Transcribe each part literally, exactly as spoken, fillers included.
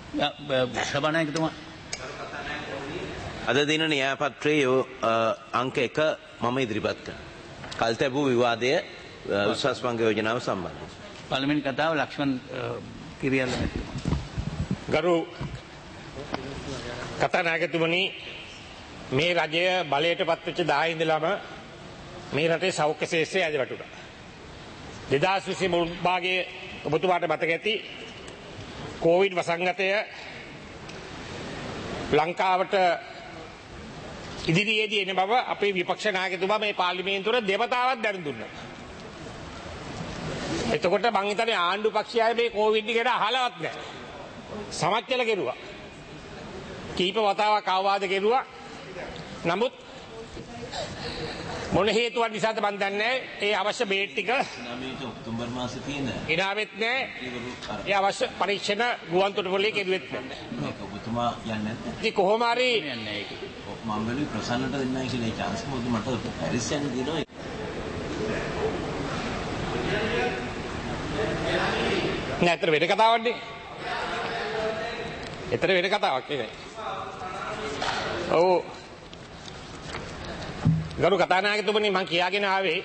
සභානායකතුමා අද දින න්‍යායපත්‍රයේ අංක එක මම ඉදිරිපත් කරනවා. කල්තැබූ විවාදය උසස් පංග යෝජනාව සම්බන්ධයෙන්. පාර්ලිමේන්තු කතාව ලක්ෂ්මන් කිරියල්ල මැතිතුමා. ගරු කතානායකතුමනි, මේ රජය බලයට පත්වෙච්ච දායේ ඉඳලම මේ රටේ සෞඛ්‍ය ශාස්ත්‍රය ඇද වැටුණා. දෙදාස් විසි මුල් භාගයේ ඔබතුමාට මතක ඇති කොවිඩ් වසංගතය ලංකාවට ඉදිරියේදී එන බව අපේ විපක්ෂ නායකතුමා මේ පාර්ලිමේන්තුවේ දෙවතාවක් දැනුම් දුන්නා. එතකොට මං හිතන්නේ ආණ්ඩු පක්ෂය මේ කොවිඩ් ගැන අහලවත් නැහැ. සමච්චල කෙරුවා. කීප වතාවක් අවවාද කෙරුවා. නමුත් මොන හේතුවක් නිසාද මන් දන්නේ ඒ අවශ්‍ය බේට් ටික ඔක්තෝබර් මාසේ තියෙන ඉනාවෙත් නැහැ. ඒ අවශ්‍ය පරීක්ෂණ ගුවන් තොටුපළේ කෙරුවෙත් නැහැ. මේක ඔබතුමා යන්නේ නැද්ද? ඉතින් කොහොම හරි යන්නේ ඒක. මම බැලුවේ ප්‍රසන්නට දෙන්නයි කියලා ඒ chance මොකද මට පැරිස් යන්න දිනවා. නෑ, අතර වෙන කතාවක්නේ. ඊතර වෙන කතාවක් ඒකයි. ඔව්. ගරු කතානායකතුමනි, මම කියාගෙන ආවේ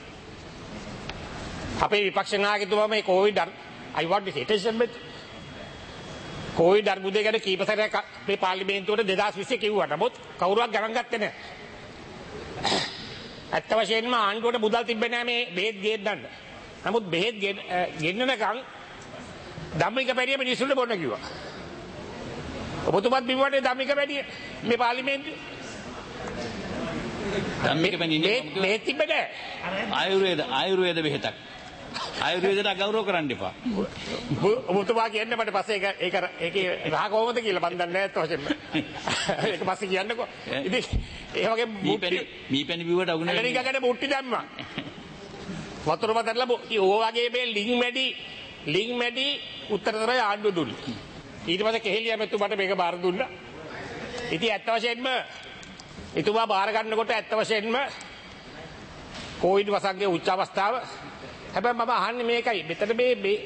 අපේ විපක්ෂ නායකතුමා මේ COVID I want this attention with COVID අර්බුදය ගැන කීප සැරයක් මේ පාර්ලිමේන්තුවට දෙදාස් විස්සේ කිව්වා. නමුත් කවුරුවක් ගණන් ගත්තේ නැහැ. ඇත්ත වශයෙන්ම ආණ්ඩුවට මුදල් තිබ්බේ නැහැ මේ බෙහෙත් ගේන්නන්න. නමුත් බෙහෙත් ගෙන්නනකම් ධම්මික පැරිය මිනිස්සුන්ට බොන්න කිව්වා. ඔබතුමාත් බිව්වනේ ධම්මික පැරිය මේ පාර්ලිමේන්තුවේ. ධම්මික පැරිය බෙහෙත් තිබ්බේ නැහැ. ආයුර්වේද ආයුර්වේද බෙහෙතක්. ආයුර්වේදයට අගෞරව කරන්න එපා. ඔබතුමා කියන්නේ මට පස්සේ ඒක ඒක ඒකේ රහ කොහොමද කියලා මන් දන්නේ නැහැ තවසෙම. ඒක පස්සේ කියන්නකෝ. ඉතින් ඒ වගේ මීපැණි මීපැණි බිව්වට අගුණ වෙන්නේ. එළිකකට මුට්ටි දැම්මා. වතුර බතරලා ඕ වගේ මේ ලිං මැඩි ලිං මැඩි උත්තරතරය ආණ්ඩුව දුන්නා. ඊට පස්සේ කෙහෙලියා මෙතුමාට මේක බාර දුන්නා. ඉතින් ඇත්ත වශයෙන්ම එතුමා බාර ගන්නකොට ඇත්ත වශයෙන්ම කොවිඩ් වසංගයේ උච්ච අවස්ථාව. හැබැයි මම අහන්නේ මේකයි. මෙතන මේ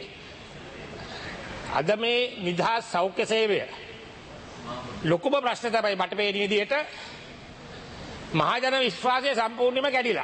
අද මේ නිදහස් සෞඛ්‍ය සේවය ලොකුම ප්‍රශ්න තමයි මට මේ විදිහට මහජන විශ්වාසය සම්පූර්ණයෙන්ම කැඩිලා.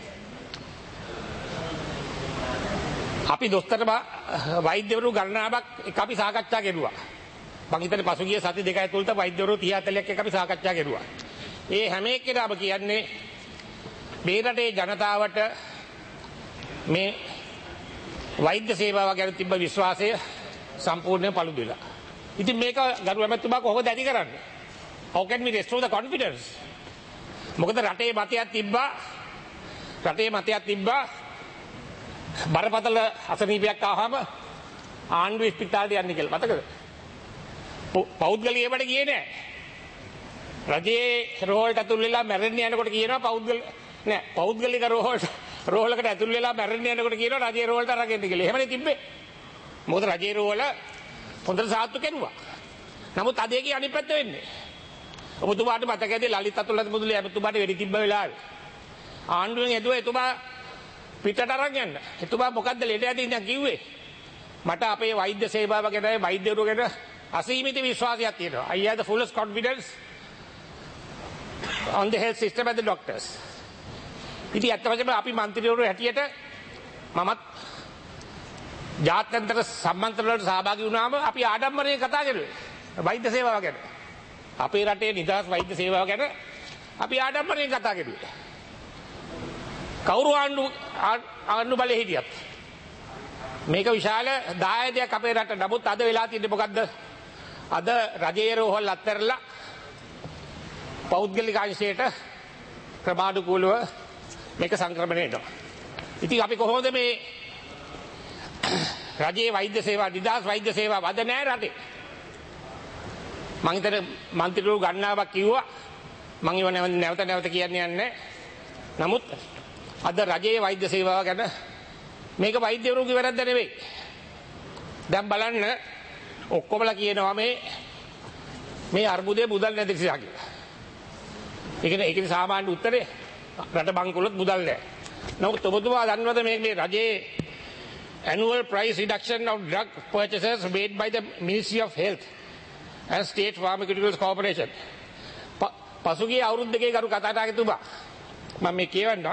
අපි දොස්තර වෛද්‍යවරු ගණනාවක් එක අපි සාකච්ඡා කෙරුවා. මං හිතන්නේ පසුගිය සති දෙක ඇතුළත වෛද්‍යවරු තිහ හතලියක් එක අපි සාකච්ඡා කෙරුවා. ඒ හැම එකේම කියන්නේ මේ රටේ ජනතාවට මේ වෛද්‍ය සේවාව ගැන තිබ්බ විශ්වාසය සම්පූර්ණයෙන් paludu වෙලා. ඉතින් මේක ගරු ඇමතුමා කොහොමද ඇති කරන්නේ? How can we restore the confidence? මොකද රටේ මතයක් තිබ්බා රටේ මතයක් තිබ්බා බරපතල අසනීපයක් ආවම ආණ්ඩුව ස්පිතාලෙට යන්න කියලා. මතකද? පෞද්ගලිකයට ගියේ නෑ. රජයේ රෝහලට ඇතුල් වෙලා මැරෙන්න යනකොට කියනවා පෞද්ගල නෑ පෞද්ගලික රෝහලට රෝහලකට ඇතුල් වෙලා මැරෙන්න යනකොට කියනවා රජයේ රෝහලට අරගෙන කියලා. එහෙමනේ තිබ්බේ. මොකද රජයේ රෝහල හොඳට සාත්තු කෙරුවා. නමුත් අද ඒකේ අනිත් පැත්ත වෙන්නේ. ඔබතුමාට මතක ඇති ලලිත් අතුල්ලත් මුදුලේ එතුමාට වෙඩි තිබ්බ වෙලාවේ ආණ්ඩුවෙන් එදුවා එතුමා පිටට අරන් යන්න. එතුමා මොකද්ද ලෙඩ ඇති ඉඳන් කිව්වේ? මට අපේ වෛද්‍ය සේවාව ගැන වෛද්‍යවරු ගැන අසීමිත විශ්වාසයක් තියෙනවා. I have the fullest confidence on the health system and the doctors. ඉතින් ඇත්ත වශයෙන්ම අපි മന്ത്രിවරු හැටියට මමත් ජාත්‍යන්තර සම්මන්ත්‍රණ වලට සහභාගී වුණාම අපි ආඩම්බරයෙන් කතා කරුවේ වෛද්‍ය සේවාව ගැන. අපේ රටේ නිදහස් වෛද්‍ය සේවාව ගැන අපි ආඩම්බරයෙන් කතා කරුවේ. කවුරු ආණ්ඩු ආණ්ඩු බලයේ හිටියත් මේක විශාල දායකයක් අපේ රට. නමුත් අද වෙලා තියෙන්නේ මොකද්ද? අද රජයේ රෝහල් අත්හැරලා පෞද්ගලික අංශයට ක්‍රමානුකූලව මේක සංක්‍රමණය වෙනවා. ඉතින් අපි කොහොමද මේ රජයේ වෛද්‍ය සේවා නිදහස් වෛද්‍ය සේවාව අද නෑ රටේ. මං හිතන්නේ മന്ത്രിවරු ගණනාවක් කිව්වා. මං ඒව නැවත නැවත කියන්නේ නැහැ. නමුත් අද රජයේ වෛද්‍ය සේවාව ගැන මේක වෛද්‍යවරුගේ වැරද්ද නෙවෙයි. දැන් බලන්න ඔක්කොමලා කියනවා මේ මේ අර්බුදයේ මුදල් නැති නිසා කියලා. ඒකනේ ඒකේ සාමාන්‍ය උත්තරේ රට බංකොලොත් මුදල් නැහැ. නමුත් ඔබතුමා දන්නවද මේ මේ රජයේ annual price reduction of drug purchases made by the Ministry of Health and State Pharmaceuticals Corporation. පසුගිය අවුරුදු දෙකේ ගරු කතානායකතුමා මම මේ කියවන්නම්.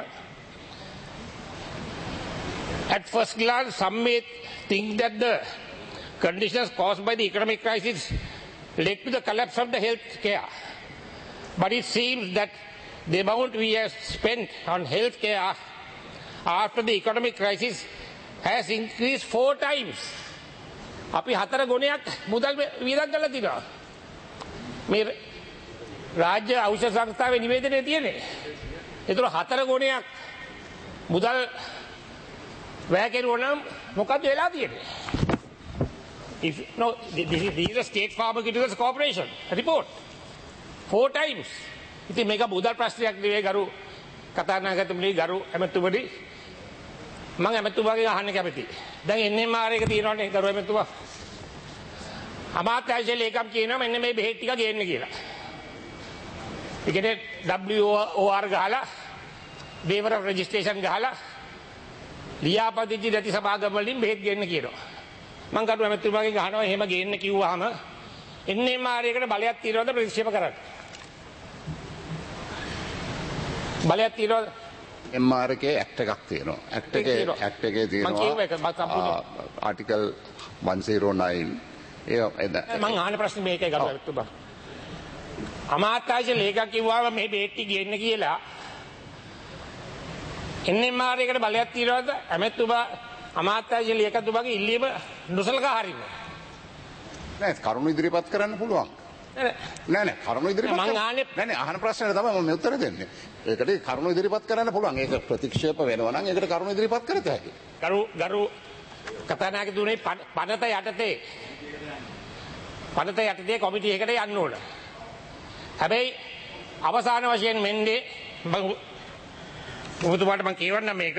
At first glance, some may think that the conditions caused by the economic crisis led to the collapse of the health care. But it seems that the amount we have spent on health care after the economic crisis has increased four times. අපි හතර ගුණයක් මුදල් වියදම් කරලා තිනවා. මේ රාජ්‍ය ඖෂධ සංස්ථාවේ නිවේදනයේ තියෙන්නේ. ඒතර හතර ගුණයක් මුදල් වැය කෙරුවා නම් මොකද වෙලා තියෙන්නේ? If no, this is, this is a State Pharmaceuticals Corporation report. Four times. ඉතින් මේක මුදල් ප්‍රශ්නයක් නෙවෙයි ගරු කතානායකතුමනි ගරු ඇමතුමනි. මම ඇමතුමාගෙන් අහන්න කැමතියි. දැන් එන් එම් ආර් එක තියෙනවනේ ගරු ඇමතුමා. අමාත්‍යාංශ ලේකම් කියනවා මෙන්න මේ බෙහෙත් ටික ගේන්න කියලා. ඒ කියන්නේ W O R ගහලා waiver of registration ගහලා ලියාපදිංචි නැති සමාගම් වලින් බෙහෙත් ගේන්න කියනවා. මම ගරු ඇමතුමාගෙන් අහනවා එහෙම ගේන්න කිව්වහම එන් එම් ආර් එකට බලයක් තියනවද ප්‍රතික්ෂේප කරන්න? බලයක් තියනවද? එම් ආර් එකේ ඇක්ට් එකක් තියෙනවා. ඇක්ට් එකේ ඇක්ට් එකේ තියෙනවා ආටිකල් one oh nine. ඒ මම අහන ප්‍රශ්නේ මේකයි ගරු ඇමතුමා. අමාත්‍යාංශ ලේකම් කිව්වම මේ බෙහෙත් ටික ගේන්න කියලා එන් එම් ආර් එකට බලයක් තියනවද? ඇමතුමා අමාත්‍යාංශ ලේකම්තුමාගේ ඉල්ලීම නොසලකා හරින්න. නෑ කරුණු ඉදිරිපත් කරන්න පුළුවන්. නෑ නෑ කරුණු ඉදිරිපත් මං ආන්නේ නෑ නෑ අහන ප්‍රශ්නෙට තමයි මම උත්තර දෙන්නේ. ඒකට කරුණු ඉදිරිපත් කරන්න පුළුවන්. ඒක ප්‍රතික්ෂේප වෙනවා නම් ඒකට කරුණු ඉදිරිපත් කරත හැකියි. ගරු ගරු කතානායකතුමනි පනත යටතේ පනත යටතේ කොමිටි එකට යන්න ඕන. හැබැයි අවසාන වශයෙන් මෙන්නේ මම ඔබතුමාට මම කියවන්නම් මේක.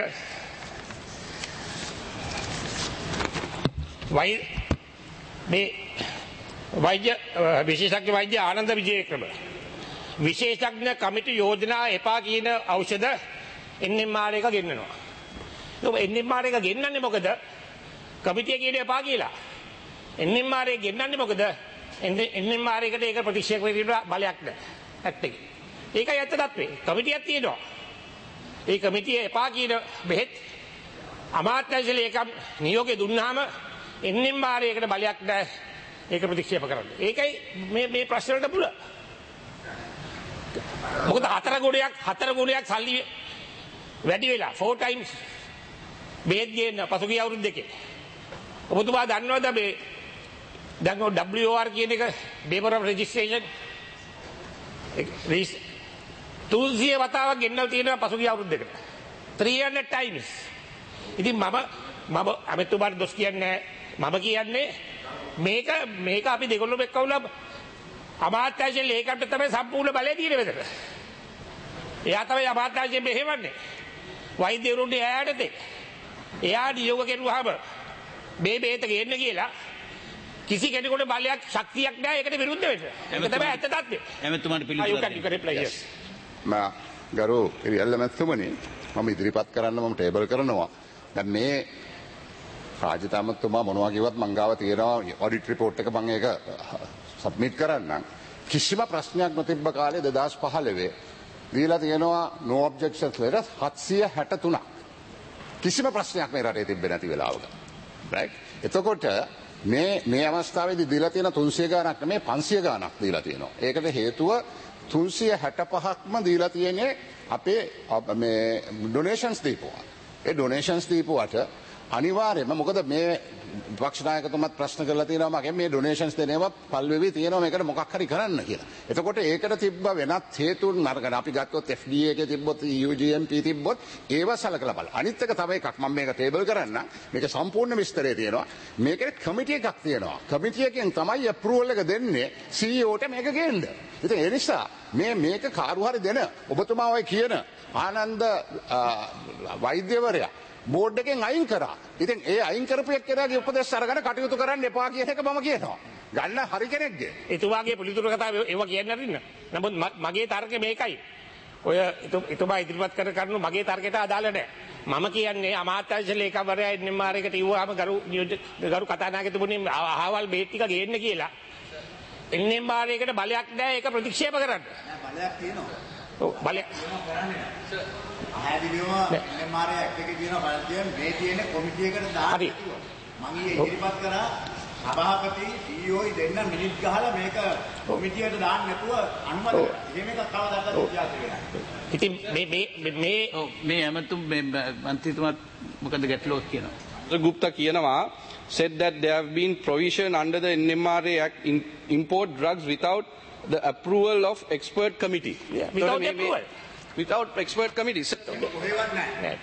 වයි මේ වෛද්‍ය විශේෂඥ වෛද්‍ය ආනන්ද විජේක්‍රම විශේෂඥ කමිටු යෝජනා එපා කියන ඖෂධ එන් එම් ආර් එක ගෙන්නනවා. ඔබ එන් එම් ආර් එක ගෙන්නන්නේ මොකද? කමිටිය කියන එපා කියලා. එන් එම් ආර් එක ගෙන්නන්නේ මොකද? එන් එම් ආර් එකට ඒක ප්‍රතික්ෂේප කිරීම බලයක් නැහැ. ඇත්ත ඒක. ඒකයි ඇත්ත තත්ත්වේ. කමිටියක් තියෙනවා. ඒ කමිටිය එපා කියන බෙහෙත් අමාත්‍යාංශ ලේකම් නියෝගය දුන්නාම එන් එම් ආර් එකට බලයක් නැහැ. ඒක ප්‍රතික්ෂේප කරන්න. ඒකයි මේ මේ ප්‍රශ්න වලට පුළ. මොකද හතර ගුණයක් හතර ගුණයක් සල්ලි වැඩි වෙලා four times බෙහෙත් ගේන්න පසුගිය අවුරුදු දෙකේ. ඔබතුමා දන්නවද මේ දැන් W O R කියන එක waiver of registration තුන්සිය වතාවක් ගෙන්නලා තියෙනවා පසුගිය අවුරුදු දෙකට. three hundred times. ඉතින් මම මම අමෙතුමාට දොස් කියන්නේ මම කියන්නේ මේක මේක අපි දෙගොල්ලෝ එක්කවලා අමාත්‍යාංශ ලේකම්ට තමයි සම්පූර්ණ බලය තියෙන්නේ මෙතන. එයා තමයි අමාත්‍යාංශයෙන් මෙහෙවන්නේ. වෛද්‍යවරුන්ට එයාට තේ. එයා නියෝග කෙරුවාම මේ බේත ගේන්න කියලා කිසි කෙනෙකුට බලයක් ශක්තියක් නැහැ ඒකට විරුද්ධ වෙන්න. ඒක තමයි ඇත්ත තත්ත්වය. එමෙතුමාට පිළිතුරු මම ගරු ඉරියල්ල මැතිතුමනි මම ඉදිරිපත් කරන්න මම ටේබල් කරනවා. දැන් මේ රාජතාමතුමා මොනවා කිව්වත් මං ගාව තියෙනවා ඔඩිට් රිපෝට් එක මම ඒක සබ්මිට් කරන්නම්. කිසිම ප්‍රශ්නයක් නොතිබ්බ කාලේ දෙදාස් පහළොව දීලා තියෙනවා no objections letters හත්සිය හැටතුනක්. කිසිම ප්‍රශ්නයක් මේ රටේ තිබ්බේ නැති වෙලාවක. right? එතකොට මේ මේ අවස්ථාවේදී දීලා තියෙන තුන්සිය ගාණක් නෙමෙයි පන්සිය ගාණක් දීලා තියෙනවා. ඒකට හේතුව තුන්සිය හැටපහක්ම දීලා තියෙන්නේ අපේ මේ ඩොනේෂන්ස් දීපුවා. ඒ ඩොනේෂන්ස් දීපුවට අනිවාර්යයෙන්ම මොකද මේ විපක්ෂ නායකතුමත් ප්‍රශ්න කරලා තියෙනවා මගේ මේ ඩොනේෂන්ස් දෙනේවා පල් වෙවි තියෙනවා මේකට මොකක් හරි කරන්න කියලා. එතකොට ඒකට තිබ්බ වෙනත් හේතුන් නරකන අපි ගත්තොත් F D A එකේ තිබ්බොත් E U G M P තිබ්බොත් ඒව සලකලා බලන්න. අනිත් එක තව එකක් මම මේක ටේබල් කරන්න. මේක සම්පූර්ණ විස්තරය තියෙනවා. මේකේ කමිටි එකක් තියෙනවා. කමිටි එකෙන් තමයි අප්‍රූවල් එක දෙන්නේ C E O ට මේක ගේන්න. ඉතින් ඒ නිසා මේ මේක කාරු හරි දෙන ඔබතුමා ඔය කියන ආනන්ද වෛද්‍යවරයා බෝඩ් එකෙන් අයින් කරා. ඉතින් ඒ අයින් කරපු එක්කෙනාගේ උපදෙස් අරගෙන කටයුතු කරන්න එපා කියන එක මම කියනවා. ගන්න හරි කෙනෙක්ගේ. එතුමාගේ පිළිතුරු කතාව ඒවා කියන්න අරින්න. නමුත් මගේ තර්කය මේකයි. ඔය එතුමා ඉදිරිපත් කර කරනු මගේ තර්කයට අදාළ නැහැ. මම කියන්නේ අමාත්‍යාංශ ලේකම්වරයා එන් එම් ආර් එකට ඉව්වාම ගරු ගරු කතානායකතුමනි අහවල් බෙහෙත් ටික ගේන්න කියලා. එන්නේ මාරයකට බලයක් නැහැ ඒක ප්‍රතික්ෂේප කරන්න. බලයක් තියෙනවා. ඔව් බලයක්. පැහැදිලිවම එන්නේ මාරයක් එක තියෙනවා බලයක් තියෙන මේ තියෙන කොමිටියකට දාන්න හරි. මම ඊයේ ඉදිරිපත් කරා සභාපති සීඊఓයි දෙන්න මිනිත් ගහලා මේක කොමිටියට දාන්න නැතුව අනුමත කරා. එහෙම එකක් කවදාවත් ඉතිහාසෙ වෙන්නේ. ඉතින් මේ මේ මේ ඔව් මේ ඇමතුම් මේ මන්ත්‍රීතුමාත් මොකද ගැටලුවක් කියනවා. Gupta කියනවා said that there have been provision under the N M R A Act in import drugs without the approval of expert committee. Yeah, without approval. Without expert committee. කොහෙවත් නැහැ.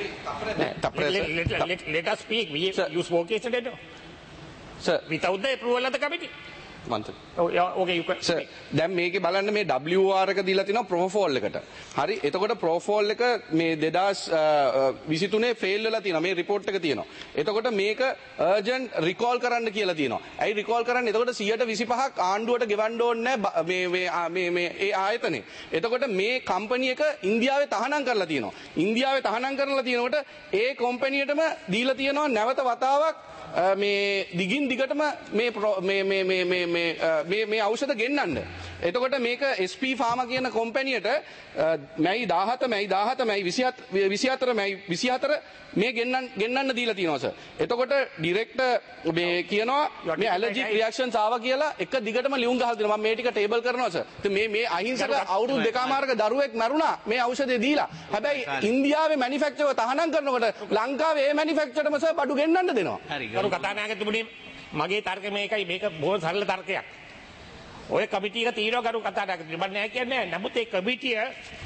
let, let, let, let us speak. We, Sir. you spoke yesterday, no? Sir, Without the approval of the committee. මන්ත්‍රී. Oh, yeah, okay, you can. Sir දැන් මේකේ බලන්න මේ W R එක දීලා තිනවා ප්‍රොෆෝල් එකට. හරි එතකොට ප්‍රොෆෝල් එක මේ දෙදාස් විසිතුනේ ෆේල් වෙලා තියෙනවා. මේ රිපෝට් එක තියෙනවා. එතකොට මේක අර්ජන්ට් රිකෝල් කරන්න කියලා තියෙනවා. ඇයි රිකෝල් කරන්නේ? එතකොට සියයට විසිපහක් ආණ්ඩුවට ගෙවන්න ඕනේ නැහැ මේ මේ මේ මේ ඒ ආයතනේ. එතකොට මේ කම්පැනි එක ඉන්දියාවේ තහනම් කරලා තියෙනවා. ඉන්දියාවේ තහනම් කරලා තියෙනකොට ඒ කම්පැනියටම දීලා තියෙනවා නැවත වතාවක් මේ දිගින් දිගටම මේ මේ මේ මේ මේ මේ මේ ඖෂධ ගෙන්නන්න. එතකොට මේක S P Pharma කියන කම්පැනියට මැයි දාහත මැයි දාහත මැයි විසිහතර මැයි විසිහතර මේ ගෙන්නන්න ගෙන්නන්න දීලා තියෙනවා සර්. එතකොට ඩිරෙක්ටර් මේ කියනවා මේ ඇලර්ජික් රියැක්ෂන්ස් ආවා කියලා එක දිගටම ලියුම් ගහලා දෙනවා. මම මේ ටික ටේබල් කරනවා සර්. ඉතින් මේ මේ අහිංසක අවුරුදු දෙකමාරක දරුවෙක් මරුණා මේ ඖෂධය දීලා. හැබැයි ඉන්දියාවේ මැනුෆැක්චරර් තහනම් කරනකොට ලංකාවේ ඒ මැනුෆැක්චරර්ම සර් බඩු ගෙන්නන්න දෙනවා. හරි කරු කතානායකතුමනි මගේ තර්කය මේකයි මේක බොහොම සරල තර්කයක්. ඔය කමිටිය එක තියෙනවා කරු කතානායකතුමනි මම නෑ කියන්නේ නමුත් ඒ කමිටිය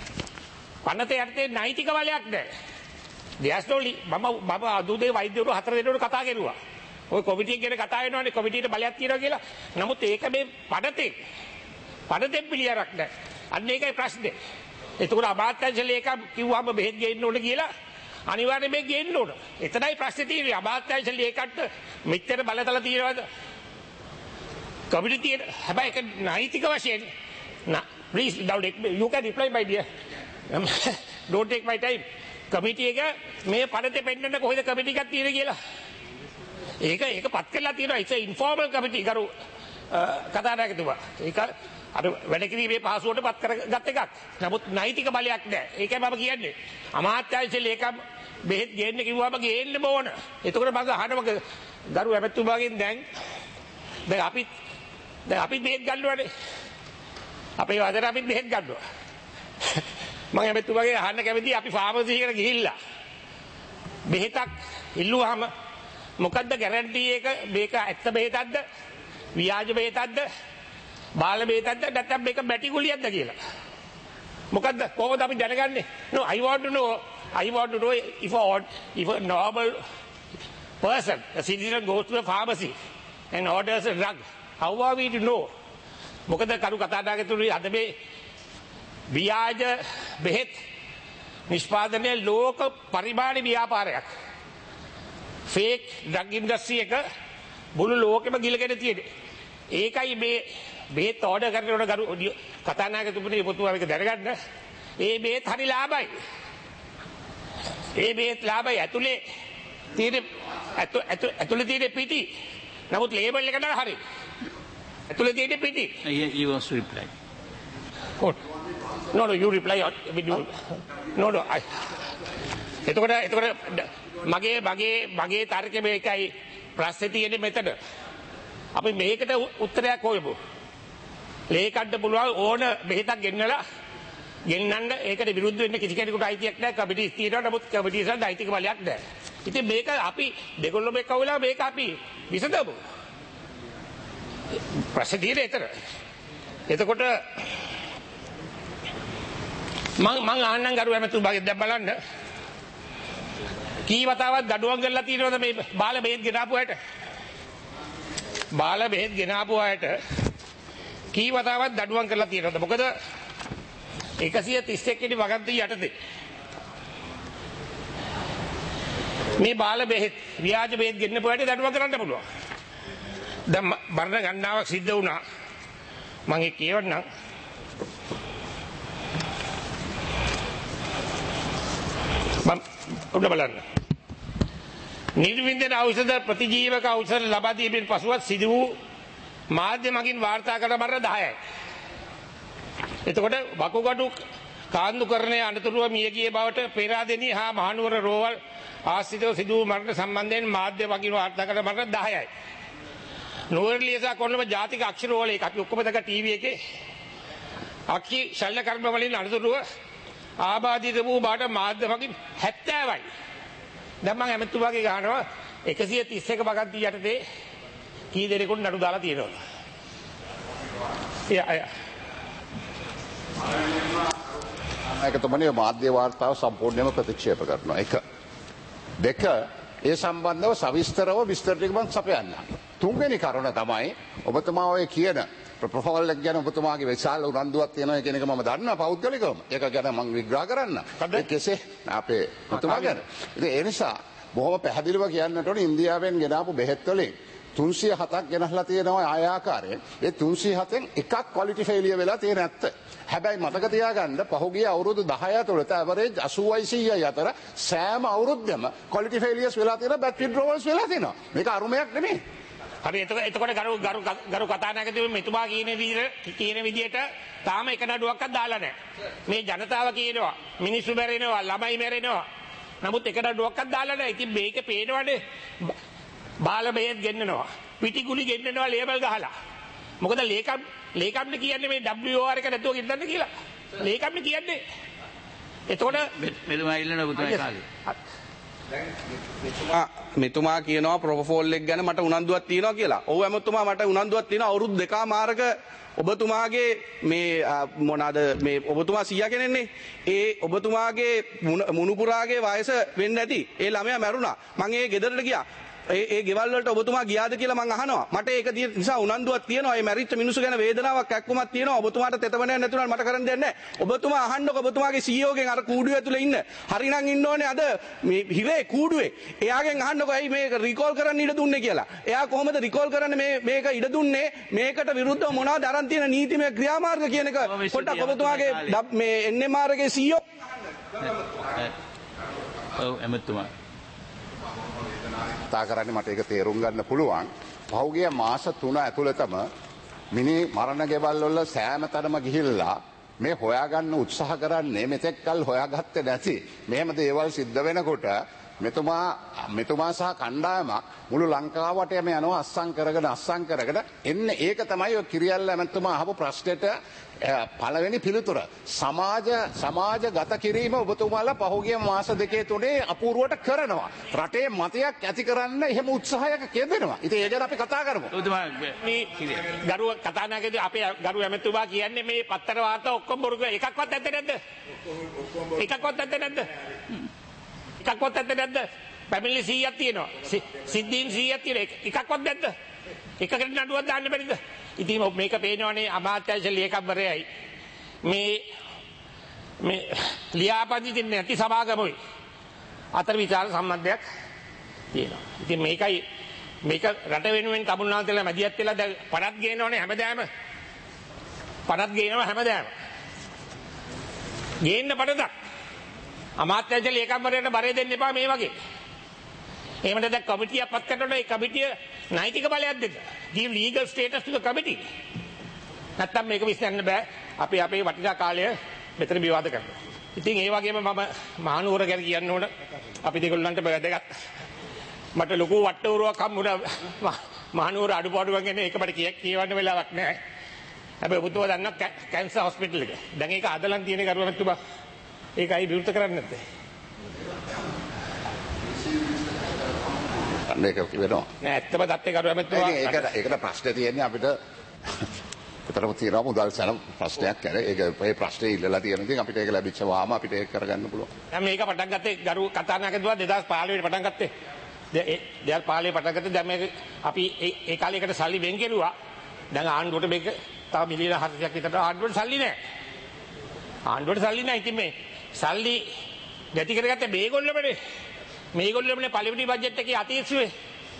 පනත යටතේ නෛතික බලයක් නෑ. දෙයස්නෝලි මම මම අදුදේ වෛද්‍යවරු හතර දෙනෙකුට කතා කරුවා. ඔය කොමිටිය ගැන කතා වෙනවානේ කොමිටියට බලයක් තියෙනවා කියලා. නමුත් ඒක මේ පනතේ පනතෙන් පිළියරක් නෑ. අන්න ඒකයි ප්‍රශ්නේ. ඒතකොට අමාත්‍යාංශ ලේකම් කිව්වම බෙහෙත් ගේන්න ඕන කියලා අනිවාර්යයෙන් මේ ගේන්න ඕන. එතනයි ප්‍රශ්නේ තියෙන්නේ. අමාත්‍යාංශ ලේකම්ට මෙච්චර බලතල තියෙනවද? කමිටිය හැබැයි ඒක නෛතික වශයෙන් nah please now you can reply my dear don't take my time. කමිටිය එක මේ පනතේ පෙන්නන්න කොහෙද කමිටි එකක් තියෙන්නේ කියලා. ඒක ඒක පත් කරලා තියෙනවා. it's a informal committee කරු කතානායකතුමා. ඒක අර වැඩ කිරීමේ පහසුවට පත් කරගත් එකක්. නමුත් නෛතික බලයක් නැහැ. ඒකයි මම කියන්නේ. අමාත්‍යාංශ ලේකම් බෙහෙත් ගේන්න කිව්වම ගේන්න ඕන. එතකොට මම අහනවා ගරු ඇමතුමාගෙන් දැන් දැන් අපි දැන් අපි බෙහෙත් ගන්නවනේ. අපේ වදර අපි බෙහෙත් ගන්නවා. මම ඇමතුමාගෙන් අහන්න කැමතියි අපි ෆාමසි එකට ගිහිල්ලා බෙහෙතක් ඉල්ලුවාම මොකද්ද ගැරන්ටි එක මේක ඇත්ත බෙහෙතක්ද? ව්‍යාජ බෙහෙතක්ද? බාල බෙහෙතක්ද? නැත්නම් මේක බැටි ගුලියක්ද කියලා. මොකද්ද කොහොමද අපි දැනගන්නේ? no I want to know I want to know if a if a normal person a citizen goes to a pharmacy and orders a drug how are we to know? මොකද කරු කතානායකතුමනි අද මේ ව්‍යාජ බෙහෙත් නිෂ්පාදනයේ ලෝක පරිමාණ ව්‍යාපාරයක්. ෆේක් ඩ්‍රග් ඉන්ඩස්ට්‍රි එක මුළු ලෝකෙම ගිලගෙන තියෙන්නේ. ඒකයි මේ බෙහෙත් ඕඩර් කරනකොට ගරු කතානායකතුමනි ඔබතුමා මේක දැනගන්න. ඒ බෙහෙත් හරි ලාභයි. ඒ බෙහෙත් ලාභයි ඇතුලේ තියෙන ඇතුලේ තියෙන පිටි. නමුත් ලේබල් එක නෑ හරි. ඇතුලේ තියෙන පිටි. he wants to reply. What? No no you reply with you. No no I එතකොට එතකොට මගේ මගේ මගේ තර්කය මේකයි ප්‍රශ්නේ තියෙන්නේ මෙතන. අපි මේකට උත්තරයක් හොයමු. ලේකඩ පුළුවන් ඕන බෙහෙතක් ගෙන්නලා ගෙන්නන්න ඒකට විරුද්ධ වෙන්න කිසි කෙනෙකුට අයිතියක් නැහැ. කමිටිස් තියෙනවා නමුත් කමිටිස් වල අයිතික බලයක් නැහැ. ඉතින් මේක අපි දෙගොල්ලොම එක්කවලා මේක අපි විසඳමු. ප්‍රශ්නේ තියෙන්නේ එතන. එතකොට මං මං අහන්නම් ගරු ඇමතුමාගෙන් දැන් බලන්න කී වතාවක් දඩුවම් කරලා තියෙනවද මේ බාල බෙහෙත් ගෙනාපු අයට? බාල බෙහෙත් ගෙනාපු අයට කී වතාවක් දඩුවම් කරලා තියෙනවද? මොකද එකසිය තිස් එක් වෙනි වගන්තිය යටතේ මේ බාල බෙහෙත් ව්‍යාජ බෙහෙත් ගෙන්නපු අයට දඩුවම් කරන්න පුළුවන්. දැන් මරණ ගණනාවක් සිද්ධ වුණා. මම ඒක කියවන්නම්. මම ඔන්න බලන්න. නිර්වින්දන ඖෂධ ප්‍රතිජීවක ඖෂධ ලබා දීමෙන් පසුව සිදු වූ මාධ්‍ය මගින් වාර්තා කර මර දහයයි. එතකොට වකුගඩු කාන්දුකරණය අනතුරුව මියගිය බවට පෙරාදෙණිය හා මහනුවර රෝවල් ආශ්‍රිතව සිදු වූ මරණ සම්බන්ධයෙන් මාධ්‍ය මගින් වාර්තා කර මර දහයයි. නුවරඑළිය සහ කොළඹ ජාතික අක්ෂරවල එක අපි ඔක්කොම දැක ටීවී එකේ අක්ෂි ශල්‍ය කර්ම වලින් අනතුරුව ආබාධිත වූ බාට මාධ්‍ය මගින් හැත්තෑවයි. දැන් මම ඇමතුමාගේ ගහනවා එකසිය තිස් එක පගන්ති යටතේ කී දෙනෙකුට නඩු දාලා තියෙනවා. එය අය ඒකතුමනි මාධ්‍ය වාර්තාව සම්පූර්ණයෙන්ම ප්‍රතික්ෂේප කරනවා. එක දෙක ඒ සම්බන්ධව සවිස්තරව විස්තර ටික මම සපයන්න. තුන්වෙනි කරුණ තමයි ඔබතුමා ඔය කියන ප්‍රොෆයිල් එක ගැන ඔබතුමාගේ විශාල උනන්දුවක් තියෙනවා කියන එක මම දන්නවා පෞද්ගලිකවම. ඒක ගැන මම විග්‍රහ කරන්න. ඒ කෙසේ අපේ ඔබතුමා ගැන. ඉතින් ඒ නිසා බොහොම පැහැදිලිව කියන්නට ඕනේ ඉන්දියාවෙන් ගෙනාපු බෙහෙත් වලින් තුන්සිය හතක් ගෙනහලා තියෙනවා ආය ආකාරයෙන්. ඒ තුන්සිය හතෙන් එකක් ක්වොලිටි ෆේලියර් වෙලා තියෙන ඇත්ත. හැබැයි මතක තියාගන්න පහුගිය අවුරුදු දහය ඇතුළත ඇවරේජ් අසූවයි සීයයි අතර සෑම අවුරුද්දෙම ක්වොලිටි ෆේලියර්ස් වෙලා තියෙනවා බැට් විඩ්‍රෝවල්ස් වෙලා තියෙනවා. මේක අරුමයක් නෙමෙයි. හරි එතකොට එතකොට ගරු ගරු ගරු කතානායකතුමනි මෙතුමා කියන විදිහට කියන විදිහට තාම එක නඩුවක්වත් දාලා නැහැ. මේ ජනතාව කියනවා මිනිස්සු මැරෙනවා ළමයි මැරෙනවා. නමුත් එක නඩුවක්වත් දාලා නැහැ. ඉතින් මේක පේනවනේ බාල බෙහෙත් ගෙන්නනවා. පිටිගුලි ගෙන්නනවා ලේබල් ගහලා. මොකද ලේකම් ලේකම්නේ කියන්නේ මේ W O R එක නැතුව ගෙන්නන්න කියලා. ලේකම්නේ කියන්නේ. එතකොට මෙතුමා ඉල්ලන ඔබතුමාගේ කාලේ. මෙතුමා කියනවා ප්‍රොෆෝල් එක ගැන මට උනන්දුවක් තියෙනවා කියලා. ඔව් එමතුමා මට උනන්දුවක් තියෙනවා අවුරුදු දෙකමාරක ඔබතුමාගේ මේ මොනවාද මේ ඔබතුමා සීයා කෙනෙන්නේ. ඒ ඔබතුමාගේ මුණුපුරාගේ වයස වෙන්න ඇති. ඒ ළමයා මැරුණා. මම ඒ ගෙදරට ගියා. ඒ ඒ ගෙවල් වලට ඔබතුමා ගියාද කියලා මං අහනවා. මට ඒක නිසා උනන්දුවක් තියෙනවා. මේ මැරිච්ච මිනිස්සු ගැන වේදනාවක් එක්කමක් තියෙනවා. ඔබතුමාට තෙතමනයක් නැතුණාට මට කරන්න දෙයක් නැහැ. ඔබතුමා අහන්නකො ඔබතුමාගේ C E O ගෙන් අර කූඩුව ඇතුලේ ඉන්න. හරිනම් ඉන්න ඕනේ අද මේ හිරේ කූඩුවේ. එයාගෙන් අහන්නකො ඇයි මේක රීකෝල් කරන්න ඉඩ දුන්නේ කියලා. එයා කොහොමද රීකෝල් කරන්නේ මේ මේක ඉඩ දුන්නේ? මේකට විරුද්ධව මොනවද අරන් තියෙන නීතිමය ක්‍රියාමාර්ග කියන එක පොඩ්ඩක් ඔබතුමාගේ මේ N M R ගේ C E O ඔව් එමෙතුමා කතා කරන්නේ මට ඒක තේරුම් ගන්න පුළුවන්. පහුගිය මාස තුන ඇතුළතම මිනි මරණ ගෙවල් වල සෑම තැනම ගිහිල්ලා මේ හොයාගන්න උත්සාහ කරන්නේ මෙතෙක් කල් හොයාගත්තේ නැති මෙහෙම දේවල් සිද්ධ වෙනකොට මෙතුමා මෙතුමා සහ කණ්ඩායමක් මුළු ලංකාවටම යනවා අස්සම් කරගෙන අස්සම් කරගෙන එන්න ඒක තමයි ඔය කිරියල්ල මෙතුමා අහපු ප්‍රශ්නෙට පළවෙනි පිළිතුර. සමාජ සමාජගත කිරීම ඔබතුමාලා පහුගිය මාස දෙකේ තුනේ අපූර්වට කරනවා. රටේ මතයක් ඇති කරන්න එහෙම උත්සාහයක් කෙරෙනවා. ඉතින් ඒ ගැන අපි කතා කරමු. ඔබතුමා මේ ගරු කතානායකතුමා අපේ ගරු ඇමතුමා කියන්නේ මේ පත්තර වාර්තා ඔක්කොම බොරු එකක්වත් ඇත්තේ නැද්ද? එකක්වත් ඇත්තේ නැද්ද? එකක්වත් ඇත්තේ නැද්ද? පැමිණිලි සීයක් තියෙනවා. සිද්ධීන් සීයක් තියෙනවා. එකක්වත් නැද්ද? එකකට නඩුවක් දාන්න බැරිද? ඉතින් මේක පේනවනේ අමාත්‍යාංශ ලේකම්වරයයි මේ මේ ලියාපදිංචි දෙන්නේ නැති සභාගමයි අතර විචාර සම්බන්ධයක් තියෙනවා. ඉතින් මේකයි මේක රට වෙනුවෙන් තමුන්නාන්සලා මැදිහත් වෙලා දැන් පණත් ගේනවනේ හැමදාම. පණත් ගේනවා හැමදාම. ගේන්න පණතක්. අමාත්‍යාංශ ලේකම්වරයට බරේ දෙන්න එපා මේ වගේ. එහෙම නැත්නම් කමිටියක් පත් කරනකොට ඒ කමිටිය නෛතික බලයක් දෙන්න. give legal status to the committee. නැත්නම් මේක විශ්ලේෂණය බෑ. අපි අපේ වටිනා කාලය මෙතන විවාද කරනවා. ඉතින් ඒ වගේම මම මහනුවර ගැන කියන්න ඕන. අපි දෙගොල්ලන්ට වැදගත්. මට ලොකු වට්ටවරුවක් හම්බුණා මහනුවර අඩුපාඩුවක් ගැන ඒක මට කියවන්න වෙලාවක් නැහැ. හැබැයි ඔබතුමා දන්නවා කැන්සර් හොස්පිටල් එක. දැන් ඒක හදලන් තියෙන කරුවා නැතුව ඒකයි විවෘත කරන්නේ නැත්තේ. මේක වෙනවා. නෑ ඇත්තම දත්තේ කරුවා නැතුව ඒකට ඒකට ප්‍රශ්නේ තියෙන්නේ අපිට විතරම තියෙනවා මුදල් සැල ප්‍රශ්නයක් කරේ. ඒක ඒ ප්‍රශ්නේ ඉල්ලලා තියෙන ඉතින් අපිට ඒක ලැබිච්ච වාම අපිට ඒක කරගන්න පුළුවන්. දැන් මේක පටන් ගත්තේ ගරු කතානායකතුමා දෙදාස් පහළොව පටන් ගත්තේ. දෙදාස් පහළොව පටන් ගත්තේ දැන් මේක අපි ඒ කාලේකට සල්ලි වෙන් කෙරුවා. දැන් ආණ්ඩුවට මේක තව මිලියන හතලිහක් විතර ආණ්ඩුවට සල්ලි නෑ. ආණ්ඩුවට සල්ලි නෑ. ඉතින් මේ සල්ලි නැති කරගත්තේ මේගොල්ලෝමනේ. මේගොල්ලෝමනේ පළවෙනි බජට් එකේ අතීසුවේ.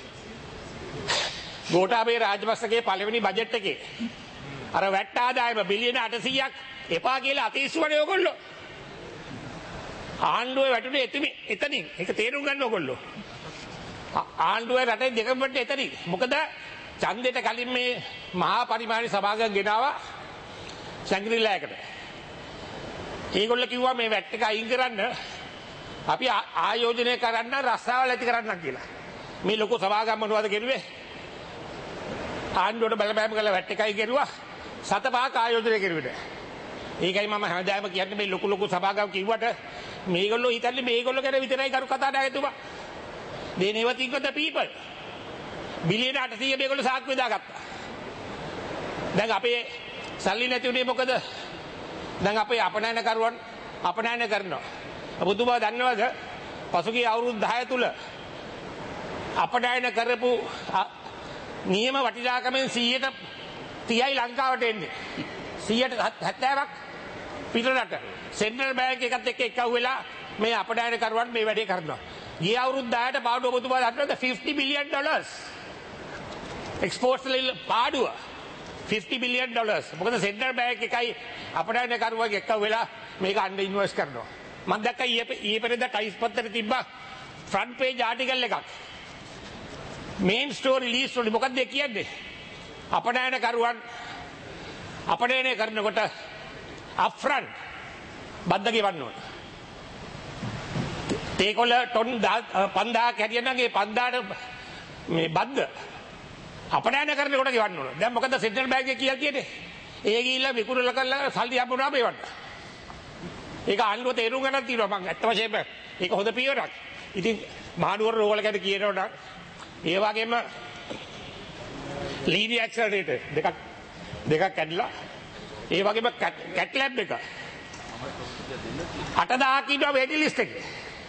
ගෝඨාභය රාජපක්ෂගේ පළවෙනි බජට් එකේ අර වැට් ආදායම බිලියන අටසීයක් එපා කියලා අතීසුවනේ ඔයගොල්ලෝ. ආණ්ඩුවේ වැටුනේ එතනින් එතනින් ඒක තේරුම් ගන්න ඕගොල්ලෝ. ආණ්ඩුවේ රටේ දෙකම වලට එතනින්. මොකද ඡන්දෙට කලින් මේ මහා පරිමාණ සභාගම් ගෙනාවා සංග්‍රීලායකට. ඒගොල්ලෝ කිව්වා මේ වැට් එක අයින් කරන්න අපි ආයෝජනය කරන්න රස්සාවල් ඇති කරන්න කියලා. මේ ලොකු සභාගම් මොනවද කෙරුවේ? ආණ්ඩුවට බලපෑම් කළා වැට් එකයි කෙරුවා. සත පහක් ආයෝජනය කෙරුවේ. ඒකයි මම හැමදාම කියන්නේ මේ ලොකු ලොකු සභාගම් කිව්වට මේගොල්ලෝ හිතන්නේ මේගොල්ලෝ ගැන විතරයි කරු කතා නායකතුමා. they never think of the people. බිලියන අටසීය මේගොල්ලෝ සාක්කුවේ දාගත්තා. දැන් අපේ සල්ලි නැති උනේ මොකද? දැන් අපේ අපනයනකරුවන් අපනයන කරනවා. ඔබතුමා දන්නවද පසුගිය අවුරුදු දහය තුල අපනයන කරපු නියම වටිනාකමෙන් සීයට තිහයි ලංකාවට එන්නේ. සීයට හැත්තෑවක් පිටරට සෙන්ට්‍රල් බැංක් එකත් එක්ක එක්කව වෙලා මේ අපනයනකරුවන් මේ වැඩේ කරනවා. ගිය අවුරුදු දහයට පාඩුව ඔබතුමා දන්නවද fifty billion dollars එක්ස්පෝර්ට්ස් වල පාඩුව fifty billion dollars. මොකද සෙන්ට්‍රල් බැංක් එකයි අපනයනකරුවන්ගේ එක්කව වෙලා මේක අnder ඉන්වෙස්ට් කරනවා. මම දැක්කා ඊයේ පෙරේදා ටයිම්ස් පත්තරේ තිබ්බා ෆ්‍රන්ට් පේජ් ආටිකල් එකක්. මේන් ස්ටෝරි රිලීස් වල මොකක්ද කියන්නේ? අපනයනකරුවන් අපනයනය කරනකොට අප්ෆ්‍රන්ට් බද්ද ගෙවන්න ඕන. තේකොළ ටොන් පන්දාහක් හැටියනගේ පන්දාට මේ බද්ද අපනයන කරනකොට ගෙවන්න ඕන. දැන් මොකද සෙන්ට්‍රල් බැංක් එක කියලා කියන්නේ? ඒ ගිහිල්ලා විකුණලා කරලා සල්ලි හම්බුනාම එවන්න. ඒක ආණ්ඩුව තේරුම් ගන්නත් තියෙනවා මං ඇත්ත වශයෙන්ම ඒක හොඳ පියවරක්. ඉතින් මහනුවර රෝවල ගැන කියනවා නම් ඒ වගේම ලීනියර් ඇක්සලරේටර් දෙකක් දෙකක් කැඩලා ඒ වගේම කැට් ලැබ් එක අට දහසක් ඉන්නවා වේටිං ලිස්ට් එකේ.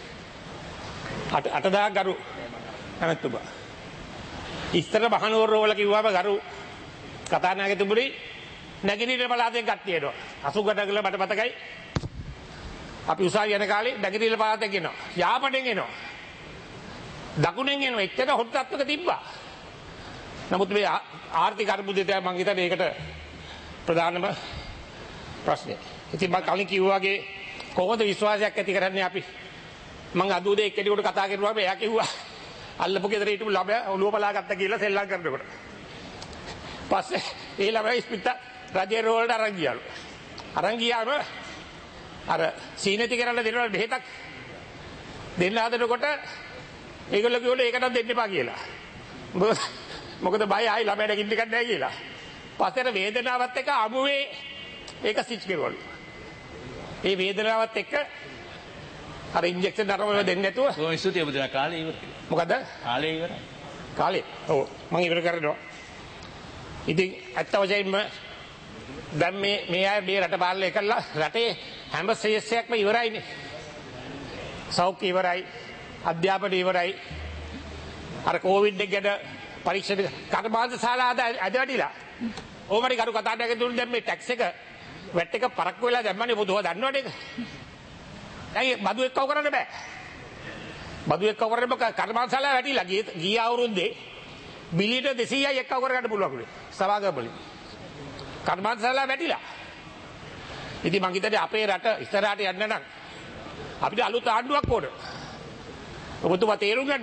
අට දහසක් ගරු අනතුබා. ඉස්තර මහනුවර රෝවල කිව්වම ගරු කතානායකතුමනි නැගිටින පළාතෙන් කට්ටිය එනවා. අසුගඩ ගල මට මතකයි. අපි උසාවිය යන කාලේ නැගිටින පළාතෙන් එනවා. යාපටෙන් එනවා. දකුණෙන් එනවා. එච්චර හොත් තත්ත්වක තිබ්බා. නමුත් මේ ආර්ථික අර්බුදය තමයි මං හිතන්නේ ඒකට ප්‍රධානම ප්‍රශ්නේ. ඉතින් මම කලින් කිව්වා වගේ කොහොමද විශ්වාසයක් ඇති කරන්නේ අපි? මං අද උදේ එක්කෙනෙකුට කතා කරුවාම එයා කිව්වා අල්ලපු ගෙදර හිටපු ළමයා ඔළුව බලා ගත්තා කියලා සෙල්ලම් කරනකොට. පස්සේ ඒ ළමයා ඉස්පිරිතා රජේ රෝල්ට අරන් ගියාලු. අරන් ගියාම අර සීනති කරන්න දෙනවා බෙහෙතක් දෙන්න හදනකොට ඒගොල්ලෝ කිව්වලු ඒක නම් දෙන්න එපා කියලා. මොකද බය ආයි ළමයට ගින්න ගන්න නැහැ කියලා. පස්සේ වේදනාවත් එක්ක අමුවේ ඒක ස්ටිච් කරවලු. ඒ වේදනාවත් එක්ක අර ඉන්ජෙක්ෂන් අරම දෙන්නේ නැතුව කොහොම ස්තුතියි ඔබතුමා කාලේ ඉවරයි. මොකද? කාලේ ඉවරයි. කාලේ. ඔව් මම ඉවර කරනවා. ඉතින් ඇත්ත වශයෙන්ම දැන් මේ මේ අය මේ රට පාලනය කළා රටේ හැම ශේෂයක්ම ඉවරයිනේ. සෞඛ්‍ය ඉවරයි, අධ්‍යාපනය ඉවරයි. අර කොවිඩ් එක ගැන පරීක්ෂණ කර්මාන්ත ශාලා අද වැඩිලා. ඕමරි කරු කතා දෙක දුන්න දැන් මේ ටැක්ස් එක වැට් එක පරක්කු වෙලා දැම්මනේ පොදුව දන්නවනේ ඒක. ඇයි බදු එක්කව කරන්න බෑ. බදු එක්කව කරන්න බෑ කර්මාන්ත ශාලා වැඩිලා ගිය අවුරුද්දේ බිලියන දෙසීයයි එක්කව කරගන්න පුළුවන්. සභාගම් වලින්. කර්මාන්ත ශාලා වැඩිලා. ඉතින් මං හිතන්නේ අපේ රට ඉස්සරහට යන්න නම් අපිට අලුත් ආණ්ඩුවක් ඕන. ඔබතුමා තේරුම් ගන්න.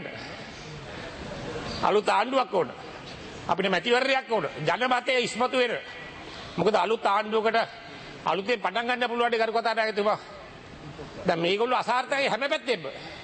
අලුත් ආණ්ඩුවක් ඕන. අපිට මැතිවරණයක් ඕන. ජනමතය ඉස්මතු වෙන. මොකද අලුත් ආණ්ඩුවකට අලුතෙන් පටන් ගන්න පුළුවන් ඩේ කරු කතා නැගතුමා. දැන් මේගොල්ලෝ අසාර්ථකයි හැම පැත්තෙම.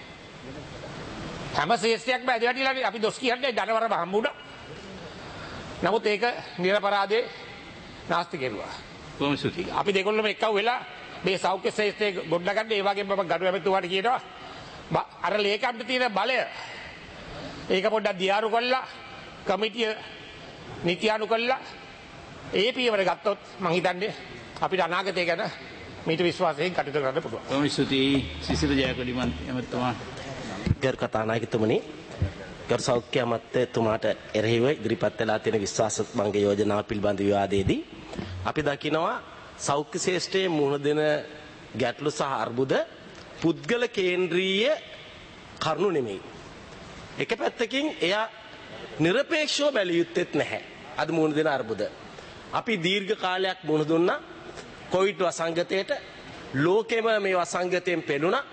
හැම ශේෂ්ත්‍රයක්ම ඇද වැටිලානේ අපි දොස් කියන්නේ ජනවරම හම්බුණා. නමුත් ඒක නිරපරාධේ නාස්ති කෙරුවා. කොහොම ස්තුතියි. අපි දෙකොල්ලම එක්කව වෙලා මේ සෞඛ්‍ය ශේෂ්ත්‍රය ගොඩනගන්න ඒ වගේම මම ගරු ඇමතුමාට කියනවා අර ලේකම්ට තියෙන බලය ඒක පොඩ්ඩක් දියාරු කළා කමිටිය නිතියානු කළා ඒ පියවර ගත්තොත් මං හිතන්නේ අපිට අනාගතය ගැන මීට විශ්වාසයෙන් කටයුතු කරන්න පුළුවන්. කොහොම ස්තුතියි සිසිර ජයකොඩි මන්ත්‍රී ගරු කතානායකතුමනි ගරු සෞඛ්‍ය අමාත්‍යතුමාට එරෙහිව ඉදිරිපත් වෙලා තියෙන විශ්වාස භංග යෝජනාව පිළිබඳ විවාදයේදී අපි දකිනවා සෞඛ්‍ය ශේෂ්ත්‍රයේ මුහුණ දෙන ගැටලු සහ අර්බුද පුද්ගල කේන්ද්‍රීය කරුණු නෙමෙයි. එක පැත්තකින් එයා নিরপেক্ষව බැලිය යුත්තේත් නැහැ. අද මුහුණ දෙන අර්බුද. අපි දීර්ඝ කාලයක් මුහුණ දුන්නා කොවිඩ් වසංගතයට ලෝකෙම මේ වසංගතයෙන් පෙළුණා.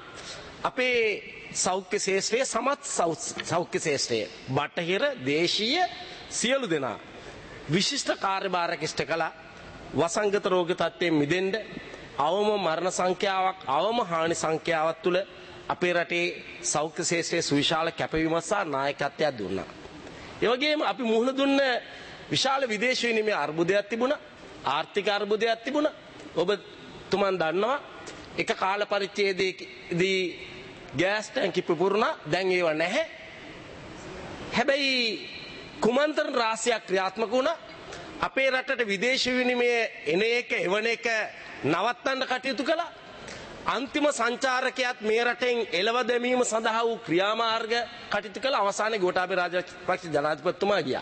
අපේ සෞඛ්‍ය ශේෂ්ත්‍රයේ සමත් සෞඛ්‍ය ශේෂ්ත්‍රයේ බටහිර දේශීය සියලු දෙනා විශිෂ්ට කාර්යභාරයක් ඉෂ්ට කළා. වසංගත රෝග තත්ත්වයෙන් මිදෙන්න අවම මරණ සංඛ්‍යාවක් අවම හානි සංඛ්‍යාවක් තුල අපේ රටේ සෞඛ්‍ය ශාස්ත්‍රයේ සුවිශාල කැපවීමක් සහ නායකත්වයක් දුන්නා. ඒ වගේම අපි මුහුණ දුන්න විශාල විදේශ විනිමය අර්බුදයක් තිබුණා. ආර්ථික අර්බුදයක් තිබුණා. ඔබ තුමන් දන්නවා එක කාල පරිච්ඡේදයේදී ගෑස් ටැංකි පුපුරුණා. දැන් ඒව නැහැ. හැබැයි කුමන්ත්‍රණ රාශියක් ක්‍රියාත්මක වුණා. අපේ රටට විදේශ විනිමය එන එක එවන එක නවත්තන්න කටයුතු කළා. අන්තිම සංචාරකයාත් මේ රටෙන් එළව දැමීම සඳහා වූ ක්‍රියාමාර්ග කටයුතු කළ අවසානයේ ගෝඨාභය රාජපක්ෂ ජනාධිපතිතුමා ගියා.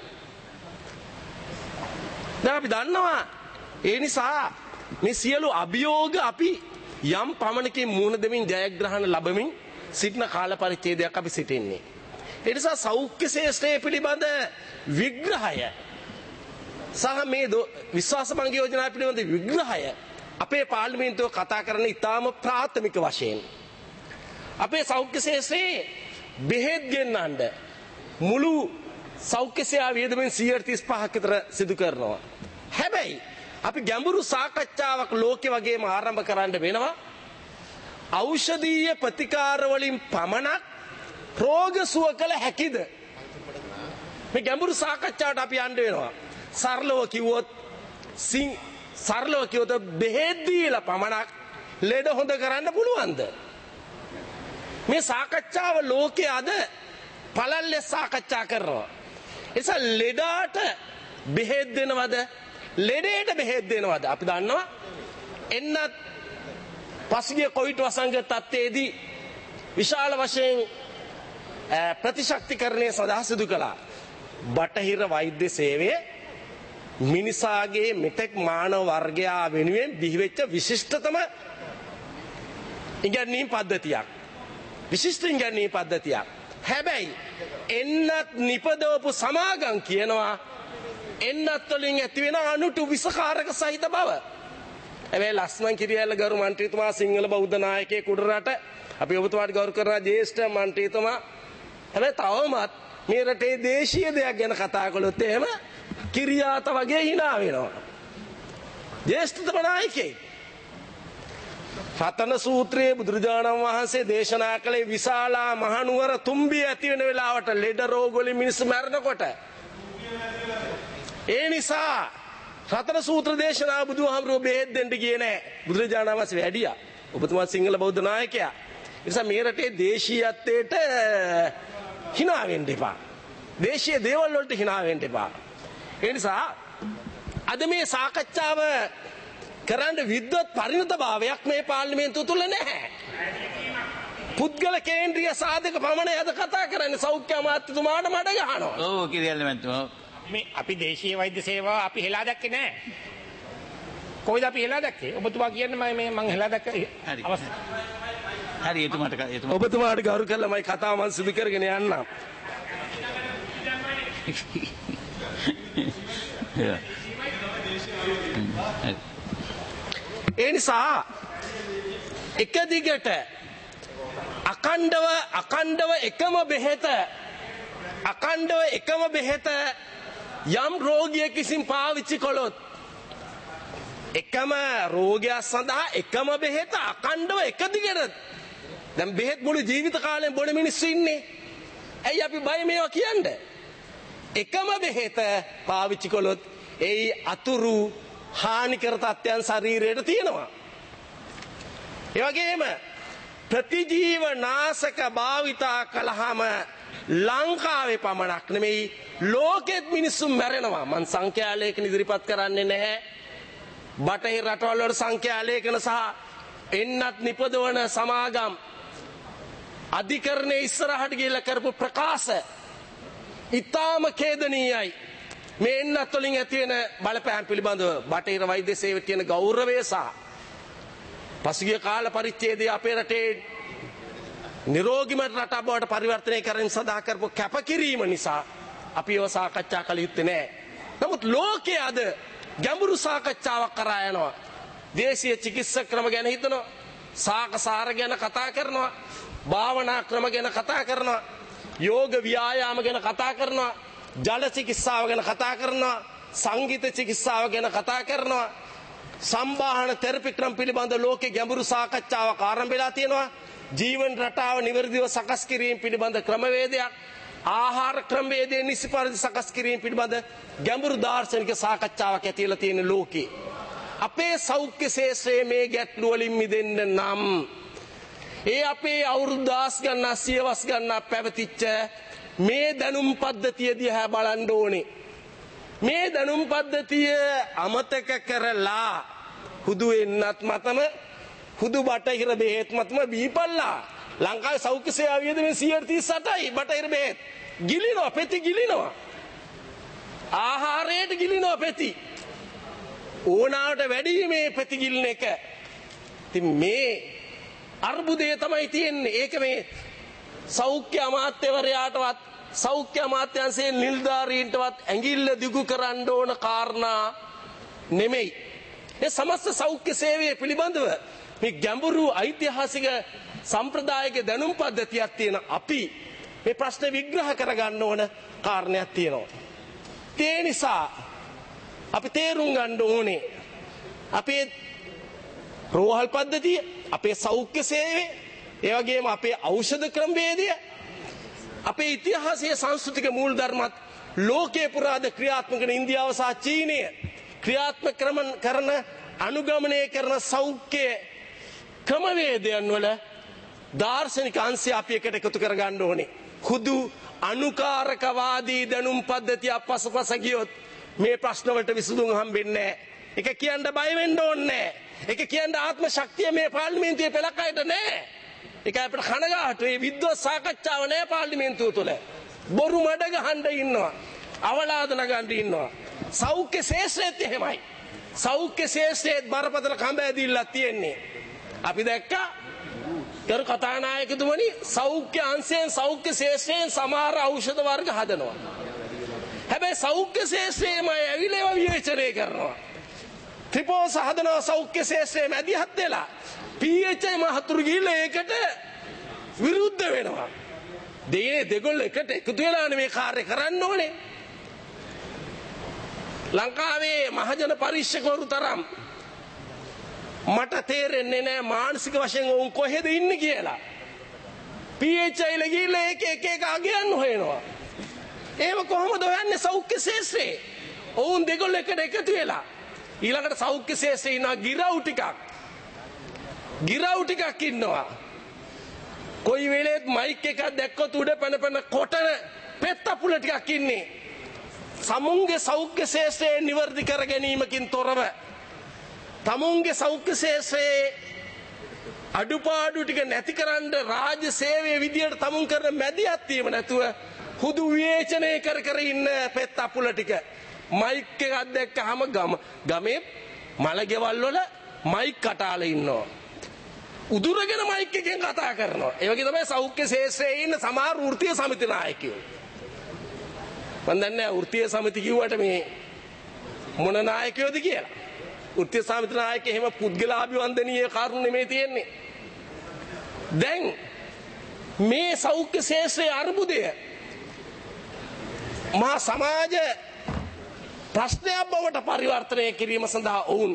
දැන් අපි දන්නවා ඒ නිසා මේ සියලු අභියෝග අපි යම් පමණකින් මුහුණ දෙමින් ජයග්‍රහණ ලැබමින් සිටින කාල පරිච්ඡේදයක් අපි සිටින්නේ. ඒ නිසා සෞඛ්‍ය ශාස්ත්‍රයේ පිළිබඳ විග්‍රහය සහ මේ විශ්වාස භංග යෝජනා පිළිබඳ විග්‍රහය අපේ පාර්ලිමේන්තුව කතා කරන ඉතාම ප්‍රාථමික වශයෙන් අපේ සෞඛ්‍ය ශාස්ත්‍රයේ බෙහෙත් ගෙන්නන්න මුළු සෞඛ්‍ය සේවා වියදමෙන් සියයට තිස් පහක් විතර සිදු කරනවා. හැබැයි අපි ගැඹුරු සාකච්ඡාවක් ලෝකෙ වගේම ආරම්භ කරන්න වෙනවා. ඖෂධීය ප්‍රතිකාර වලින් පමණක් රෝග සුව කළ හැකිද? මේ ගැඹුරු සාකච්ඡාවට අපි යන්න වෙනවා. සරලව කිව්වොත් සිං සරලව කිව්වොත් බෙහෙත් දීලා පමණක් ලෙඩ හොඳ කරන්න පුළුවන්ද? මේ සාකච්ඡාව ලෝකයේ අද පළල්ලේ සාකච්ඡා කරනවා. එසා ලෙඩාට බෙහෙත් දෙනවද? ලෙඩේට බෙහෙත් දෙනවද? අපි දන්නවා එන්නත් පසුගිය කොවිඩ් වසංගත තත්ත්වයේදී විශාල වශයෙන් ප්‍රතිශක්තිකරණය සඳහා සිදු කළා. බටහිර වෛද්‍ය සේවය මිනිසාගේ මෙතෙක් මානව වර්ගයා වෙනුවෙන් බිහිවෙච්ච විශිෂ්ටතම ඉගැන්වීම් පද්ධතියක්. විශිෂ්ට ඉගැන්වීම් පද්ධතියක්. හැබැයි එන්නත් නිපදවපු සමාගම් කියනවා එන්නත් වලින් ඇතිවෙන අණුටු විසකාරක සහිත බව. හැබැයි ලස්මන් කිරියල්ල ගරු මන්ත්‍රීතුමා සිංහල බෞද්ධ නායකයෙකු උඩරට අපි ඔබතුමාට ගෞරව කරන ජ්‍යෙෂ්ඨ මන්ත්‍රීතුමා. හැබැයි තවමත් මේ රටේ දේශීය දෙයක් ගැන කතා කළොත් එහෙම කිරියාත වගේ hina වෙනවා. ජ්‍යෙෂ්ඨතම නායකයෙක්. රතන සූත්‍රයේ බුදුරජාණන් වහන්සේ දේශනා කළේ විශාලා මහනුවර තුම්බිය ඇති වෙන වෙලාවට ලෙඩ රෝග වලින් මිනිස්සු මැරෙනකොට. ඒ නිසා රතන සූත්‍ර දේශනාව බුදුහාමුදුරුවෝ බෙහෙත් දෙන්න ගියේ නැහැ. බුදුරජාණන් වහන්සේ වැඩියා. ඔබතුමා සිංහල බෞද්ධ නායකයා. ඒ නිසා මේ රටේ දේශීයත්වයට hina වෙන්න එපා. දේශීය දේවල් වලට hina වෙන්න එපා. ඒ නිසා අද මේ සාකච්ඡාව කරන්න විද්වත් පරිණත භාවයක් මේ පාර්ලිමේන්තුව තුල නැහැ. පුද්ගල කේන්ද්‍රීය සාධක පමණයි අද කතා කරන්නේ. සෞඛ්‍ය අමාත්‍යතුමාට මඩ ගහනවා. ඔව් කිරියල්ල මැතිතුමා. මේ අපි දේශීය වෛද්‍ය සේවාව අපි හෙලා දැක්කේ නැහැ. කොයිද අපි හෙලා දැක්කේ? ඔබතුමා කියන්නේ මම මේ මං හෙලා දැක්ක හරි. අවස්ථාව. හරි එතුමාට එතුමා ඔබතුමාට ගෞරව කළා මම කතාව මම සිදු කරගෙන යන්නම්. ඒ නිසා එක දිගට අකණ්ඩව අකණ්ඩව එකම බෙහෙත අකණ්ඩව එකම බෙහෙත යම් රෝගියෙක් විසින් පාවිච්චි කළොත් එකම රෝගය සඳහා එකම බෙහෙත අකණ්ඩව එක දිගට දැන් බෙහෙත් මුළු ජීවිත කාලෙම බොන මිනිස්සු ඉන්නේ. ඇයි අපි බය මේවා කියන්නේ? එකම බෙහෙත පාවිච්චි කළොත් ඒ අතුරු හානිකර තත්ත්වයන් ශරීරයට තියෙනවා. ඒ වගේම ප්‍රතිජීව නාශක භාවිතා කළාම ලංකාවේ පමණක් නෙමෙයි ලෝකෙත් මිනිස්සු මැරෙනවා. මං සංඛ්‍යා ලේඛන ඉදිරිපත් කරන්නේ නැහැ. බටහිර රටවල් වල සංඛ්‍යා ලේඛන සහ එන්නත් නිපදවන සමාගම් අධිකරණයේ ඉස්සරහට ගිහිල්ලා කරපු ප්‍රකාශ ඉතාම ඛේදනීයයි. මේ එන්නත් වලින් ඇති වෙන බලපෑම් පිළිබඳව බටහිර වෛද්‍ය සේවයට තියෙන ගෞරවය සහ පසුගිය කාල පරිච්ඡේදයේ අපේ රටේ නිරෝගීම රටක් බවට පරිවර්තනය කරන්න සඳහා කරපු කැපකිරීම නිසා අපි ඒව සාකච්ඡා කළ යුත්තේ නැහැ. නමුත් ලෝකයේ අද ගැඹුරු සාකච්ඡාවක් කරා යනවා. දේශීය චිකිත්සක ක්‍රම ගැන හිතනවා, සාකසාර ගැන කතා කරනවා, භාවනා ක්‍රම ගැන කතා කරනවා, යෝග ව්‍යායාම ගැන කතා කරනවා, ජල චිකිත්සාව ගැන කතා කරනවා, සංගීත චිකිත්සාව ගැන කතා කරනවා, සම්බාහන තෙරපි ක්‍රම පිළිබඳ ලෝකේ ගැඹුරු සාකච්ඡාවක් ආරම්භ වෙලා තියෙනවා. ජීවන රටාව නිවැරදිව සකස් කිරීම පිළිබඳ ක්‍රමවේදයක්, ආහාර ක්‍රමවේදය නිසි පරිදි සකස් කිරීම පිළිබඳ ගැඹුරු දාර්ශනික සාකච්ඡාවක් ඇති වෙලා තියෙන ලෝකේ අපේ සෞඛ්‍ය ශාස්ත්‍රයේ මේ ගැටලුව වලින් මිදෙන්න නම් ඒ අපේ අවුරුදු දහස් ගණන් සියවස් ගණන් පැවතිච්ච මේ දැනුම් පද්ධතිය දිහා බලන්න ඕනේ. මේ දැනුම් පද්ධතිය අමතක කරලා හුදු වෙන්නත් මතම හුදු බටහිර බෙහෙත් මතම බීපල්ලා. ලංකාවේ සෞඛ්‍ය සේවා වියදම සියයට තිස් අටයි. බටහිර බෙහෙත් ගිලිනවා, පෙති ගිලිනවා. ආහාරයට ගිලිනවා පෙති. ඕනාවට වැඩි මේ පෙති ගිලින එක. ඉතින් මේ අර්බුදය තමයි තියෙන්නේ. ඒක මේ සෞඛ්‍ය අමාත්‍යවරයාටවත් සෞඛ්‍ය අමාත්‍යාංශයේ නිලධාරීන්ටවත් ඇඟිල්ල දිගු කරන්න ඕන කාරණා නෙමෙයි. ඒ සමස්ත සෞඛ්‍ය සේවය පිළිබඳව මේ ගැඹුරු ඓතිහාසික සම්ප්‍රදායික දැනුම් පද්ධතියක් තියෙන අපි මේ ප්‍රශ්න විග්‍රහ කරගන්න ඕන කාරණයක් තියෙනවා. ඒ නිසා අපි තේරුම් ගන්න ඕනේ අපේ රෝහල් පද්ධතිය, අපේ සෞඛ්‍ය සේවය, ඒ වගේම අපේ ඖෂධ ක්‍රමවේදය, අපේ ඉතිහාසයේ සංස්කෘතික මූලධර්මත් ලෝකේ පුරාද ක්‍රියාත්මක වෙන ඉන්දියාව සහ චීනය ක්‍රියාත්මක කරන අනුගමනය කරන සෞඛ්‍ය ක්‍රමවේදයන් වල දාර්ශනික අංශය අපි එකට එකතු කරගන්න ඕනේ. හුදු අනුකාරකවාදී දැනුම් පද්ධතිය පසුපස ගියොත් මේ ප්‍රශ්න වලට විසඳුම් හම්බෙන්නේ නැහැ. ඒක කියන්න බය වෙන්න ඕනේ නැහැ. ඒක කියන්න ආත්ම ශක්තිය මේ පාර්ලිමේන්තුවේ පෙළකයට නැහැ. ඒක අපිට කනගාටුයි. මේ විද්වත් සාකච්ඡාව නැහැ පාර්ලිමේන්තුව තුළ. බොරු මඩ ගහන්න ඉන්නවා. අවලාද නගන්න ඉන්නවා. සෞඛ්‍ය ශාස්ත්‍රයේත් එහෙමයි. සෞඛ්‍ය ශාස්ත්‍රයේත් බරපතල කඹ ඇදිල්ලක් තියෙන්නේ. අපි දැක්කා කරු කතානායකතුමනි සෞඛ්‍ය අංශයෙන් සෞඛ්‍ය ශාස්ත්‍රයෙන් සමහර ඖෂධ වර්ග හදනවා. හැබැයි සෞඛ්‍ය ශාස්ත්‍රයේම ඇවිල්ලා විවේචනය කරනවා. ත්‍රිපෝස හදනවා සෞඛ්‍ය ශාස්ත්‍රයේ මැදිහත් වෙලා. පී එච් ආයි මහතුරු ගිහිල්ලා ඒකට විරුද්ධ වෙනවා. දෙයේ දෙගොල්ල එකට එකතු වෙලානේ මේ කාර්ය කරන්න ඕනේ. ලංකාවේ මහජන පරීක්ෂකවරු තරම් මට තේරෙන්නේ නැහැ මානසික වශයෙන් උන් කොහෙද ඉන්නේ කියලා. පී එච් ආයි ලා ගිහිල්ලා එක එක එක අගයන් හොයනවා. ඒව කොහොමද හොයන්නේ සෞඛ්‍ය ශාස්ත්‍රයේ? ඔවුන් දෙගොල්ල එකට එකතු වෙලා ඊළඟට සෞඛ්‍ය ශාස්ත්‍රයේ ඉන්නවා ගිරව් ටිකක්. ගිරව් ටිකක් ඉන්නවා. කොයි වෙලෙත් මයික් එකක් දැක්කොත් උඩ පැන පැන කොටන පෙත්තපුල ටිකක් ඉන්නේ. සමුන්ගේ සෞඛ්‍ය ශාස්ත්‍රයේ නිවර්දි කර ගැනීමකින් තොරව තමුන්ගේ සෞඛ්‍ය ශාස්ත්‍රයේ අඩුපාඩු ටික නැතිකරන්න රාජ්‍ය සේවයේ විදියට තමුන් කරන මැදිහත් වීම නැතුව හුදු විවේචනය කර කර ඉන්න පෙත්තපුල ටික. මයික් එකක් දැක්කහම ගම ගමේ මලගෙවල් වල මයික් කටාලා ඉන්නවා. උදුරගෙන මයික් එකෙන් කතා කරනවා. ඒ වගේ තමයි සෞඛ්‍ය ශාස්ත්‍රයේ ඉන්න සමහර වෘත්තීය සමිති නායකයෝ. මම දන්නේ නැහැ වෘත්තීය සමිති කිව්වට මේ මොන නායකයෝද කියලා. වෘත්තීය සමිති නායකයෙ එහෙම පුද්ගලාභිවන්දනීය කාරණු නෙමෙයි තියෙන්නේ. දැන් මේ සෞඛ්‍ය ශාස්ත්‍රයේ අර්බුදය මහා සමාජ ප්‍රශ්නයක් බවට පරිවර්තනය කිරීම සඳහා ඔවුන්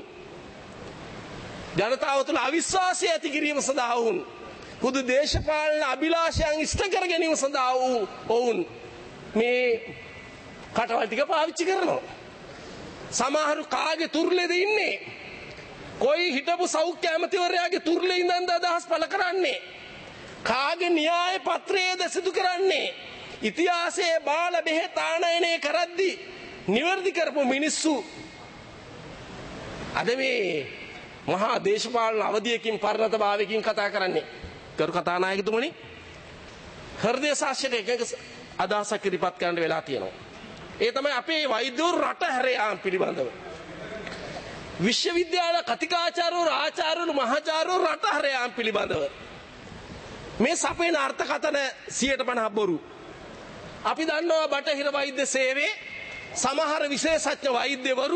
ජනතාව තුළ අවිශ්වාසය ඇති කිරීම සඳහා ඔවුන් හුදු දේශපාලන අභිලාෂයන් ඉෂ්ට කර ගැනීම සඳහා ඔවුන් මේ කටවල් ටික පාවිච්චි කරනවා. සමහරු කාගේ තුර්ලෙද ඉන්නේ? කොයි හිටපු සෞඛ්‍ය ඇමතිවරයාගේ තුර්ලේ ඉඳන්ද අදහස් පළ කරන්නේ? කාගේ න්‍යාය පත්‍රයේද සිදු කරන්නේ? ඉතිහාසයේ බාල බෙහෙත් ආනයනය කරද්දී නිවැරදි කරපු මිනිස්සු අද මේ මහා දේශපාලන අවධියකින් පරිණත භාවයකින් කතා කරන්නේ. කරු කතානායකතුමනි හෘදය ශාස්ත්‍රයේ එකක අදහසක් ඉදිරිපත් කරන්න වෙලා තියෙනවා. ඒ තමයි අපේ වෛද්‍යවරු රට හැර යාම පිළිබඳව. විශ්වවිද්‍යාල කතිකාචාර්යවරු ආචාර්යවරු මහාචාර්යවරු රට හැර යාම පිළිබඳව මේ සපේන අර්ථකථන සියයට පනහක් බොරු. අපි දන්නවා බටහිර වෛද්‍ය සේවයේ සමහර විශේෂඥ වෛද්‍යවරු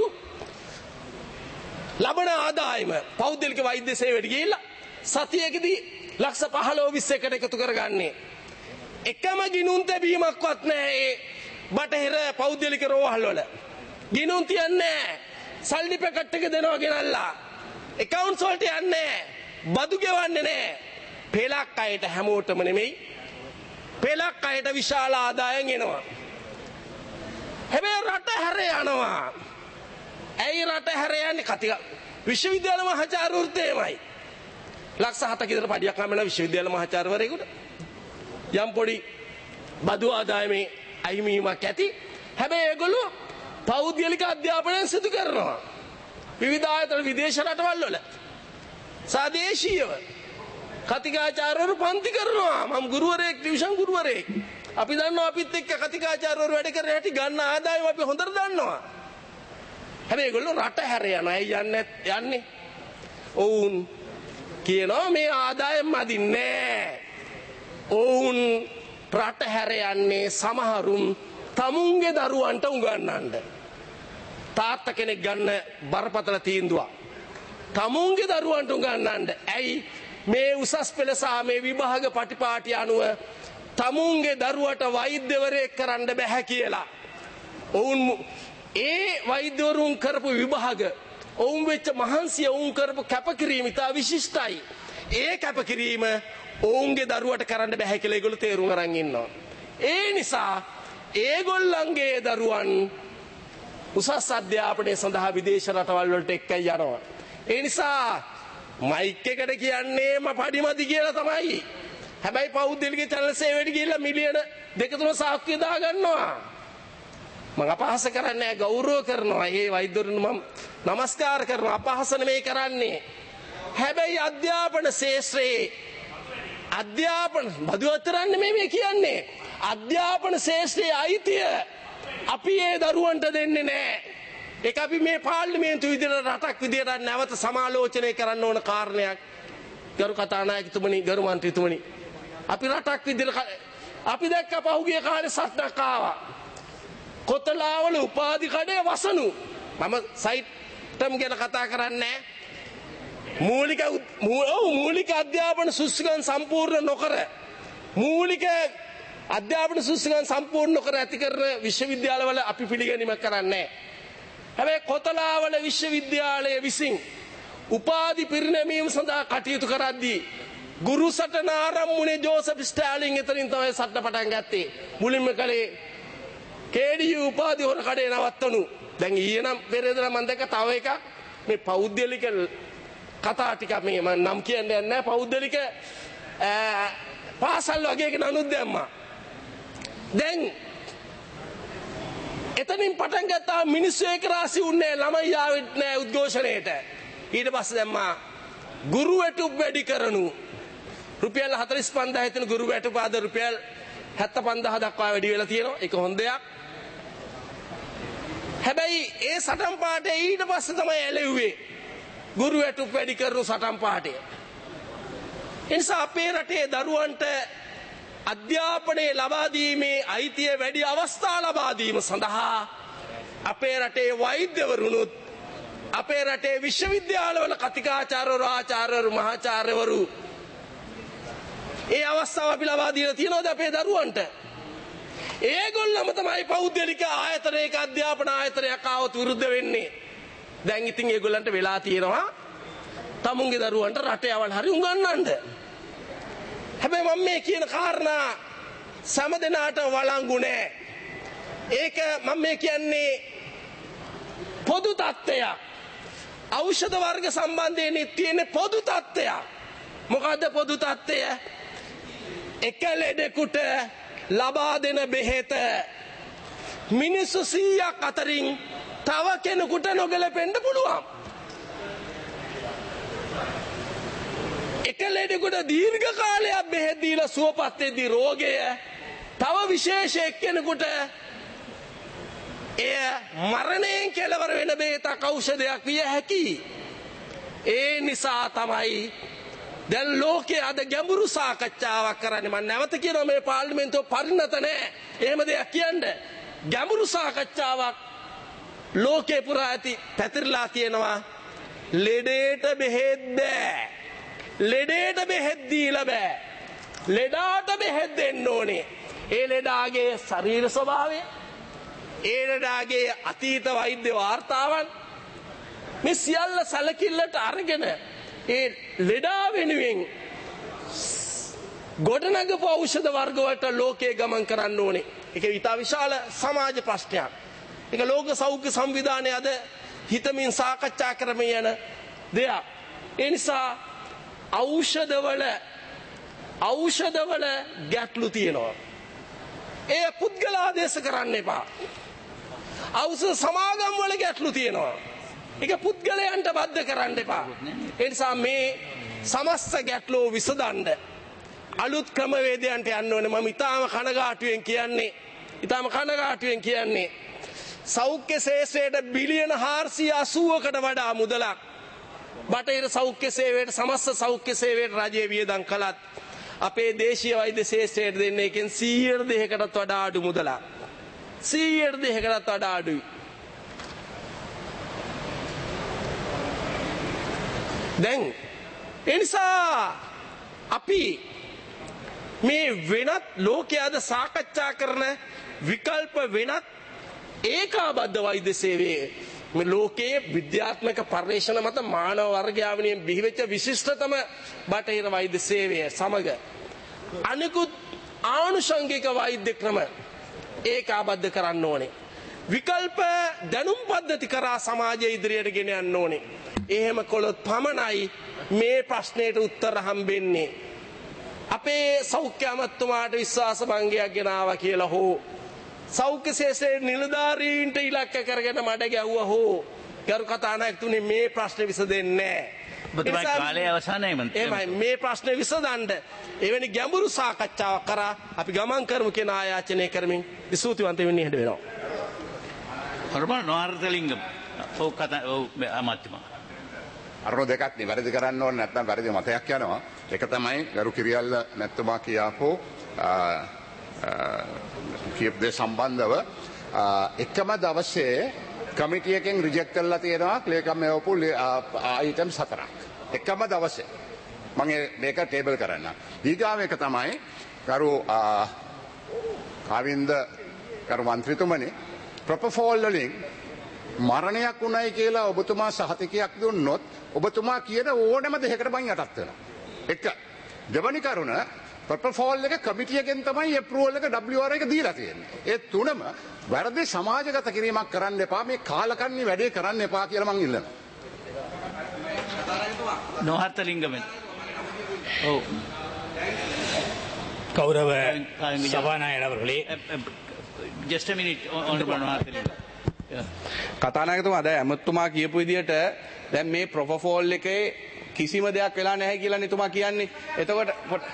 ලබන ආදායම පෞද්ගලික වෛද්‍ය සේවයට ගිහිල්ලා සතියකදී ලක්ෂ පහළොව විස්සකට එකතු කරගන්නේ. එකම ගිනුම් තැබීමක්වත් නැහැ ඒ බටහිර පෞද්ගලික රෝහල් වල. ගිනුම් තියන්නේ සල්ලි පැකට් එක දෙනවා ගෙනල්ලා. accounts වලට යන්නේ බදු ගෙවන්නේ නැහැ. පෙලක් අයට හැමෝටම නෙමෙයි. පෙලක් අයට විශාල ආදායම් එනවා. හැබැයි රට හැර යනවා. ඇයි රට හැර යන්නේ? කතික විශ්වවිද්‍යාල මහාචාර්යවරුන්ටමයි. ලක්ෂ හතක විතර පඩියක් හම්බෙන විශ්වවිද්‍යාල මහාචාර්යවරයෙකුට යම් පොඩි බදු ආදායමේ අයිමීමක් ඇති. හැබැයි ඒගොල්ලෝ පෞද්ගලික අධ්‍යාපනය සිදු කරනවා. විවිධ ආයතන විදේශ රටවල් වල සාදේශීයව කතිකාචාර්යවරු පන්ති කරනවා. මම ගුරුවරයෙක්, ටියුෂන් ගුරුවරයෙක්. අපි දන්නවා අපිත් එක්ක කතිකාචාර්යවරු වැඩ කරන හැටි, ගන්න ආදායම අපි හොඳට දන්නවා. හැබැයි ඒගොල්ලෝ රට හැර යනවා. ඇයි යන්නේ යන්නේ? ඔවුන් කියනවා මේ ආදායම් අදින්නේ. ඔවුන් රට හැර යන්නේ සමහරුන් තමුන්ගේ දරුවන්ට උගන්වන්න. තාත්තා කෙනෙක් ගන්න බරපතල තීන්දුවක්. තමුන්ගේ දරුවන්ට උගන්වන්න. ඇයි මේ උසස් පෙළ සහ මේ විභාග පටිපාටි අනුව තමුන්ගේ දරුවට වෛද්‍යවරයෙක් කරන්න බැහැ කියලා. ඔවුන් ඒ වෛද්‍යවරුන් කරපු විභාග, ඔවුන් වෙච්ච මහන්සිය, ඔවුන් කරපු කැපකිරීම ඉතා විශිෂ්ටයි. ඒ කැපකිරීම ඔවුන්ගේ දරුවට කරන්න බැහැ කියලා ඒගොල්ලෝ තේරුම් අරන් ඉන්නවා. ඒ නිසා ඒගොල්ලන්ගේ දරුවන් උසස් අධ්‍යාපනය සඳහා විදේශ රටවල් වලට එක්කයි යනවා. ඒ නිසා මයික් එකට කියන්නේම පඩිමදි කියලා තමයි. හැබැයි පෞද්ගලික චැනල් සේවයට ගිහිල්ලා මිලියන දෙක තුන සාක්ෂිය දා ගන්නවා. මම අපහාස කරන්නේ නැහැ, ගෞරව කරනවා. ඒ වෛද්‍යවරුන් මම নমස්කාර කරනවා. අපහාස නෙමෙයි කරන්නේ. හැබැයි අධ්‍යාපන ශාස්ත්‍රයේ අධ්‍යාපන බදු අතරන්නේ මේ කියන්නේ. අධ්‍යාපන ශාස්ත්‍රයේ අයිතිය අපි ඒ දරුවන්ට දෙන්නේ නැහැ. ඒක අපි මේ පාර්ලිමේන්තු විදිහට රටක් විදිහට නැවත සමාලෝචනය කරන්න ඕන කාරණයක්. ගරු කතානායකතුමනි, ගරු මන්ත්‍රීතුමනි, අපි රටක් විදිහට අපි දැක්ක පහුගිය කාලේ සටනක් ආවා. කොතලාවල උපාධි කඩේ වසනු. මම සයිට් ටම් ගැන කතා කරන්නේ මූලික මූලික අධ්‍යාපන සුසුකම් සම්පූර්ණ නොකර මූලික අධ්‍යාපන සුසුකම් සම්පූර්ණ නොකර ඇති කරන විශ්වවිද්‍යාලවල අපි පිළිගැනීමක් කරන්නේ. හැබැයි කොතලාවල විශ්වවිද්‍යාලය විසින් උපාධි පිරිනැමීම සඳහා කටයුතු කරද්දී ගුරු සටන ආරම්භුනේ ජෝසප් ස්ටාලින් එතනින් තමයි සටන පටන් ගත්තේ. මුලින්ම කලේ කේඩියු උපාධි හොර කඩේ නවත්තනු. දැන් ඊයේ නම් පෙරේද නම් මම දැක්ක තව එකක් මේ පෞද්ගලික කතා ටික මේ මම නම් කියන්නේ නැහැ. පෞද්ගලික පාසල් වගේ එක නනුත් දැම්මා. දැන් එතනින් පටන් ගත්තා මිනිස්සු එක රාසි උන්නේ ළමයි ආවෙත් නැහැ උද්ඝෝෂණයට. ඊට පස්සේ දැම්මා ගුරු වැටුප් වැඩි කරනු. රුපියල් හතළිස් පන්දාහ හිතන ගුරු වැටුප ආද රුපියල් හැත්තෑ පන්දාහ දක්වා වැඩි වෙලා තියෙනවා. ඒක හොඳ දෙයක්. හැබැයි ඒ සටන් පාඨය ඊට පස්සේ තමයි ඇලෙව්වේ. ගුරු වැටුප් වැඩි කරනු සටන් පාඨය. ඒ නිසා අපේ රටේ දරුවන්ට අධ්‍යාපනය ලබා දීමේ අයිතිය වැඩි අවස්ථා ලබා දීම සඳහා අපේ රටේ වෛද්‍යවරුනුත් අපේ රටේ විශ්වවිද්‍යාලවල කතිකාචාර්යවරු, ආචාර්යවරු, මහාචාර්යවරු ඒ අවස්ථාව අපි ලබා දීලා තියෙනවද අපේ දරුවන්ට? ඒගොල්ලම තමයි පෞද්ගලික ආයතනයක අධ්‍යාපන ආයතනයක් ආවොත් විරුද්ධ වෙන්නේ. දැන් ඉතින් ඒගොල්ලන්ට වෙලා තියෙනවා තමුන්ගේ දරුවන්ට රට යවල් හරි උගන්වන්න. හැබැයි මම මේ කියන කාරණා සම දෙනාට වළංගු නෑ. ඒක මම මේ කියන්නේ පොදු තත්ත්වයක්. ඖෂධ වර්ග සම්බන්ධයෙන් තියෙන පොදු තත්ත්වයක්. මොකද්ද පොදු තත්ත්වය? එක ලෙඩෙකුට ලබා දෙන බෙහෙත මිනිස්සු සීයක් අතරින් තව කෙනෙකුට නොගැලපෙන්න පුළුවන්. එක ලෙඩෙකුට දීර්ඝ කාලයක් බෙහෙත් දීලා සුවපත් වෙද්දී රෝගය තව විශේෂ එක්කෙනෙකුට එය මරණයෙන් කෙලවර වෙන බෙහෙතක්, ඖෂධයක් විය හැකියි. ඒ නිසා තමයි දැන් ලෝකයේ අද ගැඹුරු සාකච්ඡාවක් කරන්නේ. මම නැවත කියනවා මේ පාර්ලිමේන්තුව පරිණත නැහැ. එහෙම දෙයක් කියන්නේ. ගැඹුරු සාකච්ඡාවක් ලෝකේ පුරා ඇති පැතිරලා තියෙනවා. ලෙඩේට බෙහෙත් බෑ. ලෙඩේට බෙහෙත් දීලා බෑ. ලෙඩාට බෙහෙත් දෙන්න ඕනේ. ඒ ලෙඩාගේ ශරීර ස්වභාවය, ඒනඩාගේ අතීත වෛද්‍ය වාර්තාවන් මේ සියල්ල සැලකිල්ලට අරගෙන ඒ ලෙඩා වෙනුවෙන් ගොඩනගපු ඖෂධ වර්ග වලට ලෝකයේ ගමන් කරන්න ඕනේ. ඒක ඉතා විශාල සමාජ ප්‍රශ්නයක්. ඒක ලෝක සෞඛ්‍ය සංවිධානය අද හිතමින් සාකච්ඡා කරමින් යන දෙයක්. ඒ නිසා ඖෂධවල ඖෂධවල ගැටලු තියෙනවා. ඒ පුද්ගල ආදේශ කරන්න එපා. ඖෂධ සමාගම් වල ගැටලු තියෙනවා. ඒක පුද්ගලයන්ට බද්ධ කරන්න එපා. ඒ නිසා මේ සමස්ත ගැටලුව විසඳන්න අලුත් ක්‍රමවේදයන්ට යන්න ඕනේ. මම ඊටාම කනගාටුවෙන් කියන්නේ ඊටාම කනගාටුවෙන් කියන්නේ සෞඛ්‍ය ශේෂ්ත්‍රයට බිලියන හාරසිය අසූවකට වඩා මුදලක් බටහිර සෞඛ්‍ය සේවයට සමස්ත සෞඛ්‍ය සේවයට රජයේ වියදම් කළත් අපේ දේශීය වෛද්‍ය ශේෂ්ත්‍රයට දෙන්නේ එකෙන් සීයට දෙකකටත් වඩා අඩු මුදලක්. සීයට දෙකකටත් වඩා අඩුයි. දැන් ඒ නිසා අපි මේ වෙනත් ලෝකයාද සාකච්ඡා කරන විකල්ප වෙනත් ඒකාබද්ධ වෛද්‍ය සේවයේ මේ ලෝකයේ විද්‍යාත්මක පර්යේෂණ මත මානව වර්ගයාවනියෙන් බිහිවෙච්ච විශිෂ්ටතම බටහිර වෛද්‍ය සේවය සමග අනිකුත් ආනුෂංගික වෛද්‍ය ක්‍රම ඒකාබද්ධ කරන්න ඕනේ. විකල්ප දැනුම් පද්ධති කරා සමාජය ඉදිරියට ගෙන යන්න ඕනේ. එහෙම කළොත් පමණයි මේ ප්‍රශ්නයට උත්තර හම්බෙන්නේ. අපේ සෞඛ්‍ය අමාත්‍යතුමාට විශ්වාස භංගයක් ගෙනාවා කියලා හෝ සෞඛ්‍ය ශේෂ්ත්‍රයේ නිලධාරීන්ට ඉලක්ක කරගෙන මඩ ගැහුවා හෝ ගරු කතානායකතුනි මේ ප්‍රශ්නේ විසඳෙන්නේ නැහැ. කාලය අවසානයේ එමයි මේ ප්‍රශ්නේ විසඳන්න එවැනි ගැඹුරු සාකච්ඡාවක් කරා අපි ගමන් කරමු කියන ආයාචනය කරමින් විසූතිවන්ත වෙන්න ඉඩ වෙනවා. හර්මන් නොඅර්ථලිංගම් ඔව් කතා ඔව් අමාත්‍යතුමා අරන දෙකක් නිවැරදි කරන්න ඕනේ නැත්නම් වැරදි මතයක් යනවා. ඒක තමයි ගරු කිරියල්ල නැත්තුමා කියාපෝ කියප් දේ සම්බන්ධව එකම දවසේ කමිටියකින් රිජෙක්ට් කරලා තියෙනවා ක්ලේකම් එවපු අයිටම් හතරක්. එකම දවසේ මම මේක ටේබල් කරන්න. ඊගාව එක තමයි ගරු කාවින්ද ගරු මන්ත්‍රීතුමනි ප්‍රොපෝසල් වලින් මරණයක් උනායි කියලා ඔබතුමා සහතිකයක් දුන්නොත් ඔබතුමා කියන ඕනෑම දෙයකට මම යටත් වෙනවා. එක දෙවනි කරුණ ප්‍රොපෝසල් එක කමිටියකින් තමයි අප්‍රූවල් එක ඩබ්ලිව් ආර් එක දීලා තියෙන්නේ. ඒ තුනම වැරදි සමාජගත කිරීමක් කරන්න එපා. මේ කාලකන්ණි වැඩේ කරන්න එපා කියලා මම ඉල්ලනවා. නොඅර්ථලිංගමෙන් ඔව් கௌரவ சபாநாயகர் அவர்களே just a minute honorable නොඅර්ථලිංගම කතානායකතුමා දැන් ඇමතුමා කියපු විදිහට දැන් මේ ප්‍රොපෝසල් එකේ කිසිම දෙයක් වෙලා නැහැ කියලා නිතුමා කියන්නේ. එතකොට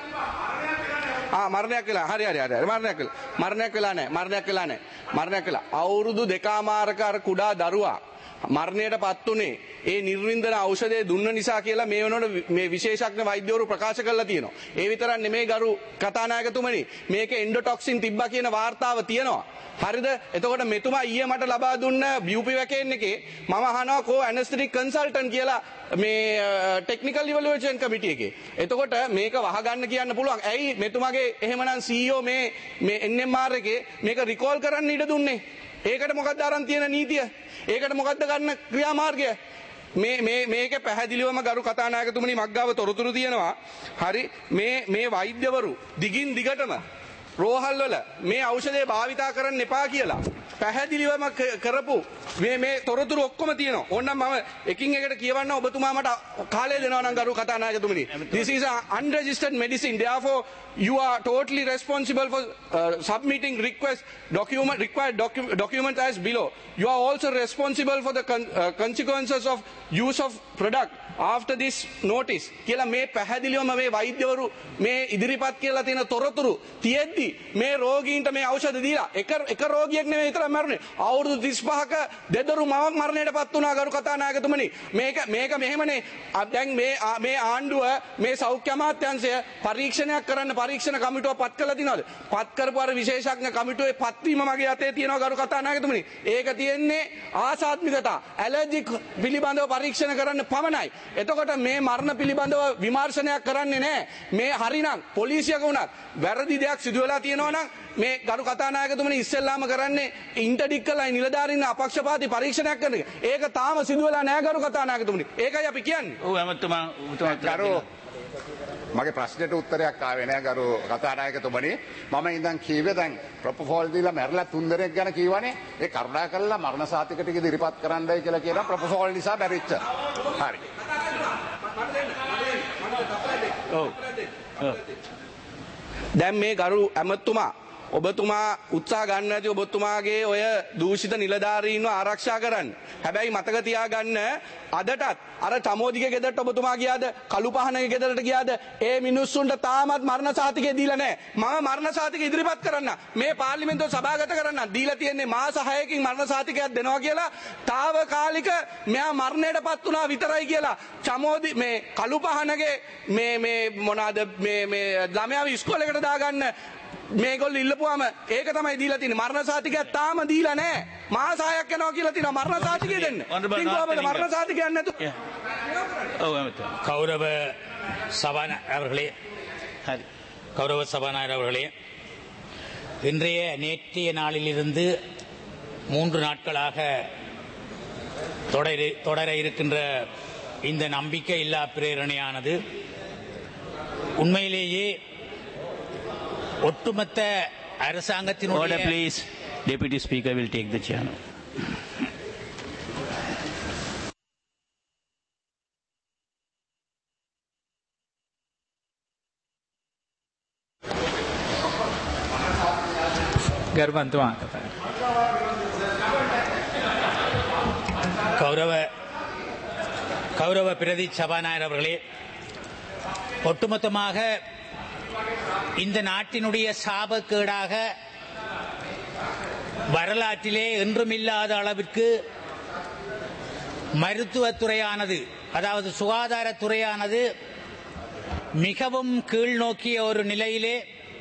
ආ මරණයක් වෙලා හරි හරි හරි මරණයක් වෙලා මරණයක් වෙලා නැහැ මරණයක් වෙලා නැහැ මරණයක් වෙලා අවුරුදු දෙකමාරක අර කුඩා දරුවා මරණයට පත් උනේ ඒ නිර්වින්දන ඖෂධය දුන්න නිසා කියලා මේ වෙනකොට මේ විශේෂඥ වෛද්‍යවරු ප්‍රකාශ කරලා තියෙනවා. ඒ විතරක් නෙමෙයි ගරු කතානායකතුමනි මේක එන්ඩෝටොක්සින් තිබ්බා කියන වාර්තාව තියෙනවා. හරිද? එතකොට මෙතුමා ඊයේ මට ලබා දුන්න බියුපි වැකේන් එකේ මම අහනවා කෝ ඇනස්තටික් කන්සල්ටන්ට් කියලා මේ ටෙක්නිකල් ඉවලුවේෂන් කමිටි එකේ. එතකොට මේක වහගන්න කියන්න පුළුවන්. ඇයි මෙතුමාගේ එහෙමනම් සී ඊ ඕ මේ මේ එන් එම් ආර් එකේ මේක රිකෝල් කරන්න ඉඩ දුන්නේ? ඒකට මොකක්ද අරන් තියෙන නීතිය? ඒකට මොකක්ද ගන්න ක්‍රියාමාර්ගය? මේ මේ මේක පැහැදිලිවම ගරු කතානායකතුමනි මග්ගාව තොරතුරු තියෙනවා. හරි මේ මේ වෛද්‍යවරු දිගින් දිගටම රෝහල් වල මේ ඖෂධය භාවිතා කරන්න එපා කියලා පැහැදිලිවම කරපු මේ මේ තොරතුරු ඔක්කොම තියෙනවා. ඕනනම් මම එකින් එකට කියවන්න ඔබතුමා මට කාලය දෙනවා නම් ගරු කතානායකතුමනි. This is an unregistered medicine. Therefore you are totally responsible for uh, submitting request document required docu documents as below. You are also responsible for the con uh, consequences of use of product after this notice. කියලා මේ පැහැදිලිවම මේ වෛද්‍යවරු මේ ඉදිරිපත් කියලා තියෙන තොරතුරු තියෙද්දි මේ රෝගීන්ට මේ ඖෂධ දීලා එක එක රෝගියෙක් නෙමෙයි විතර මරන්නේ. අවුරුදු තිස් පහක දෙදරු මවක් මරණයටපත් වුණා ගරු කතානායකතුමනි. මේක මේක මෙහෙමනේ. දැන් මේ මේ ආණ්ඩුව මේ සෞඛ්‍ය අමාත්‍යාංශය පරීක්ෂණයක් කරන්න පරීක්ෂණ කමිටුව පත් කළා දිනවද? පත් කරපු අර විශේෂඥ කමිටුවේ පත්වීම මගේ අතේ තියෙනවා ගරු කතානායකතුමනි. ඒක තියෙන්නේ ආසාත්මිකතා ඇලර්ජික් පිළිබඳව පරීක්ෂණ කරන්න පමණයි. එතකොට මේ මරණ පිළිබඳව විමර්ශනයක් කරන්නේ නැහැ. මේ හරිනම් පොලිසියක වුණත් වැරදි දෙයක් සිදු වෙලා තියෙනවා නම් මේ ගරු කතානායකතුමනි ඉස්සෙල්ලාම කරන්නේ ඉන්ටර්ඩික් කරලා නිලධාරීන් අපක්ෂපාතී පරීක්ෂණයක් කරන එක. ඒක තාම සිදු වෙලා නැහැ ගරු කතානායකතුමනි. ඒකයි අපි කියන්නේ. ඔව් ඇමතුමා ගරු මගේ ප්‍රශ්නෙට උත්තරයක් ආවේ නෑ ගරු කතානායකතුමනි. මම ඉඳන් කීවේ දැන් ප්‍රොපෝසල් දීලා මැරලා තුන් දෙනෙක් ගැන කියවනේ. ඒ කරුණා කරලා මරණ සාතික ටික ඉදිරිපත් කරන්නයි කියලා කියනවා ප්‍රොපෝසල් නිසා බැරිච්ච. හරි. ඔව්. දැන් මේ ගරු ඇමතුමා ඔබතුමා උත්සාහ ගන්න ඇති ඔබතුමාගේ ඔය දූෂිත නිලධාරීන්ව ආරක්ෂා කරන්න. හැබැයි මතක තියාගන්න අදටත් අර චමෝදිගේ ගෙදරට ඔබතුමා ගියාද? කළුපහනගේ ගෙදරට ගියාද? ඒ මිනිස්සුන්ට තාමත් මරණ සාතිකය දීලා නැහැ. මම මරණ සාතිකය ඉදිරිපත් කරන්න. මේ පාර්ලිමේන්තුව සභාගත කරන්න. දීලා තියෙන්නේ මාස හයකින් මරණ සාතිකයක් දෙනවා කියලා. తాවකාලික මෙයා මරණයටපත් වුණා විතරයි කියලා. චමෝදි මේ කළුපහනගේ මේ මේ මොනවාද මේ මේ ළමයාව ඉස්කෝලේකට දාගන්න මේගොල්ලෝ ඉල්ලපුවාම ඒක තමයි දීලා තියෙන්නේ. මරණ සාතිකයක් තාම දීලා නැහැ. මාස හයක් යනවා කියලා තියෙනවා මරණ සාතිකය දෙන්න. ඉතින් කොහොමද මරණ සාතිකයක් නැතු? ඔව් ඇමතුමා. கௌரவ சபாநாயகர் அவர்களே හරි. கௌரவ சபாநாயகர் அவர்களே இன்றைய நேற்றைய நாளிலிருந்து மூன்று நாட்களாக தொடர தொடர இருக்கின்ற இந்த நம்பிக்கை இல்லா பிரேரணையானது உண்மையிலேயே ஒட்டுமொத்த அரசாங்கத்தினுடைய Order please. Deputy Speaker will take the chair now. ගරුමන්තුමා கௌரவ கௌரவ பிரதி சபாநாயகர் அவர்களே ஒட்டுமொத்தமாக இந்த நாட்டினுடைய சாபக்கேடாக வரலாற்றிலே என்றுமில்லாத அளவிற்கு மருத்துவத்துறையானது அதாவது சுகாதாரத்துறையானது மிகவும் கீழ்நோக்கிய ஒரு நிலையிலே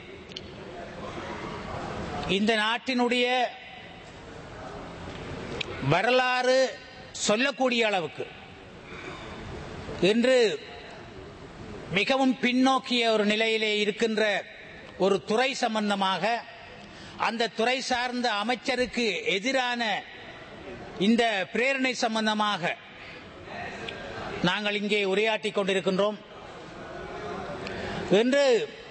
இந்த நாட்டினுடைய வரலாறு சொல்லக்கூடிய அளவுக்கு இன்று மிகவும் பின்னோக்கிய ஒரு நிலையிலே இருக்கின்ற ஒரு துறை சம்பந்தமாக அந்த துறை சார்ந்த அமைச்சருக்கு எதிரான இந்த பிரேரணை சம்பந்தமாக நாங்கள் இங்கே உரையாற்றிக் கொண்டிருக்கின்றோம். இன்று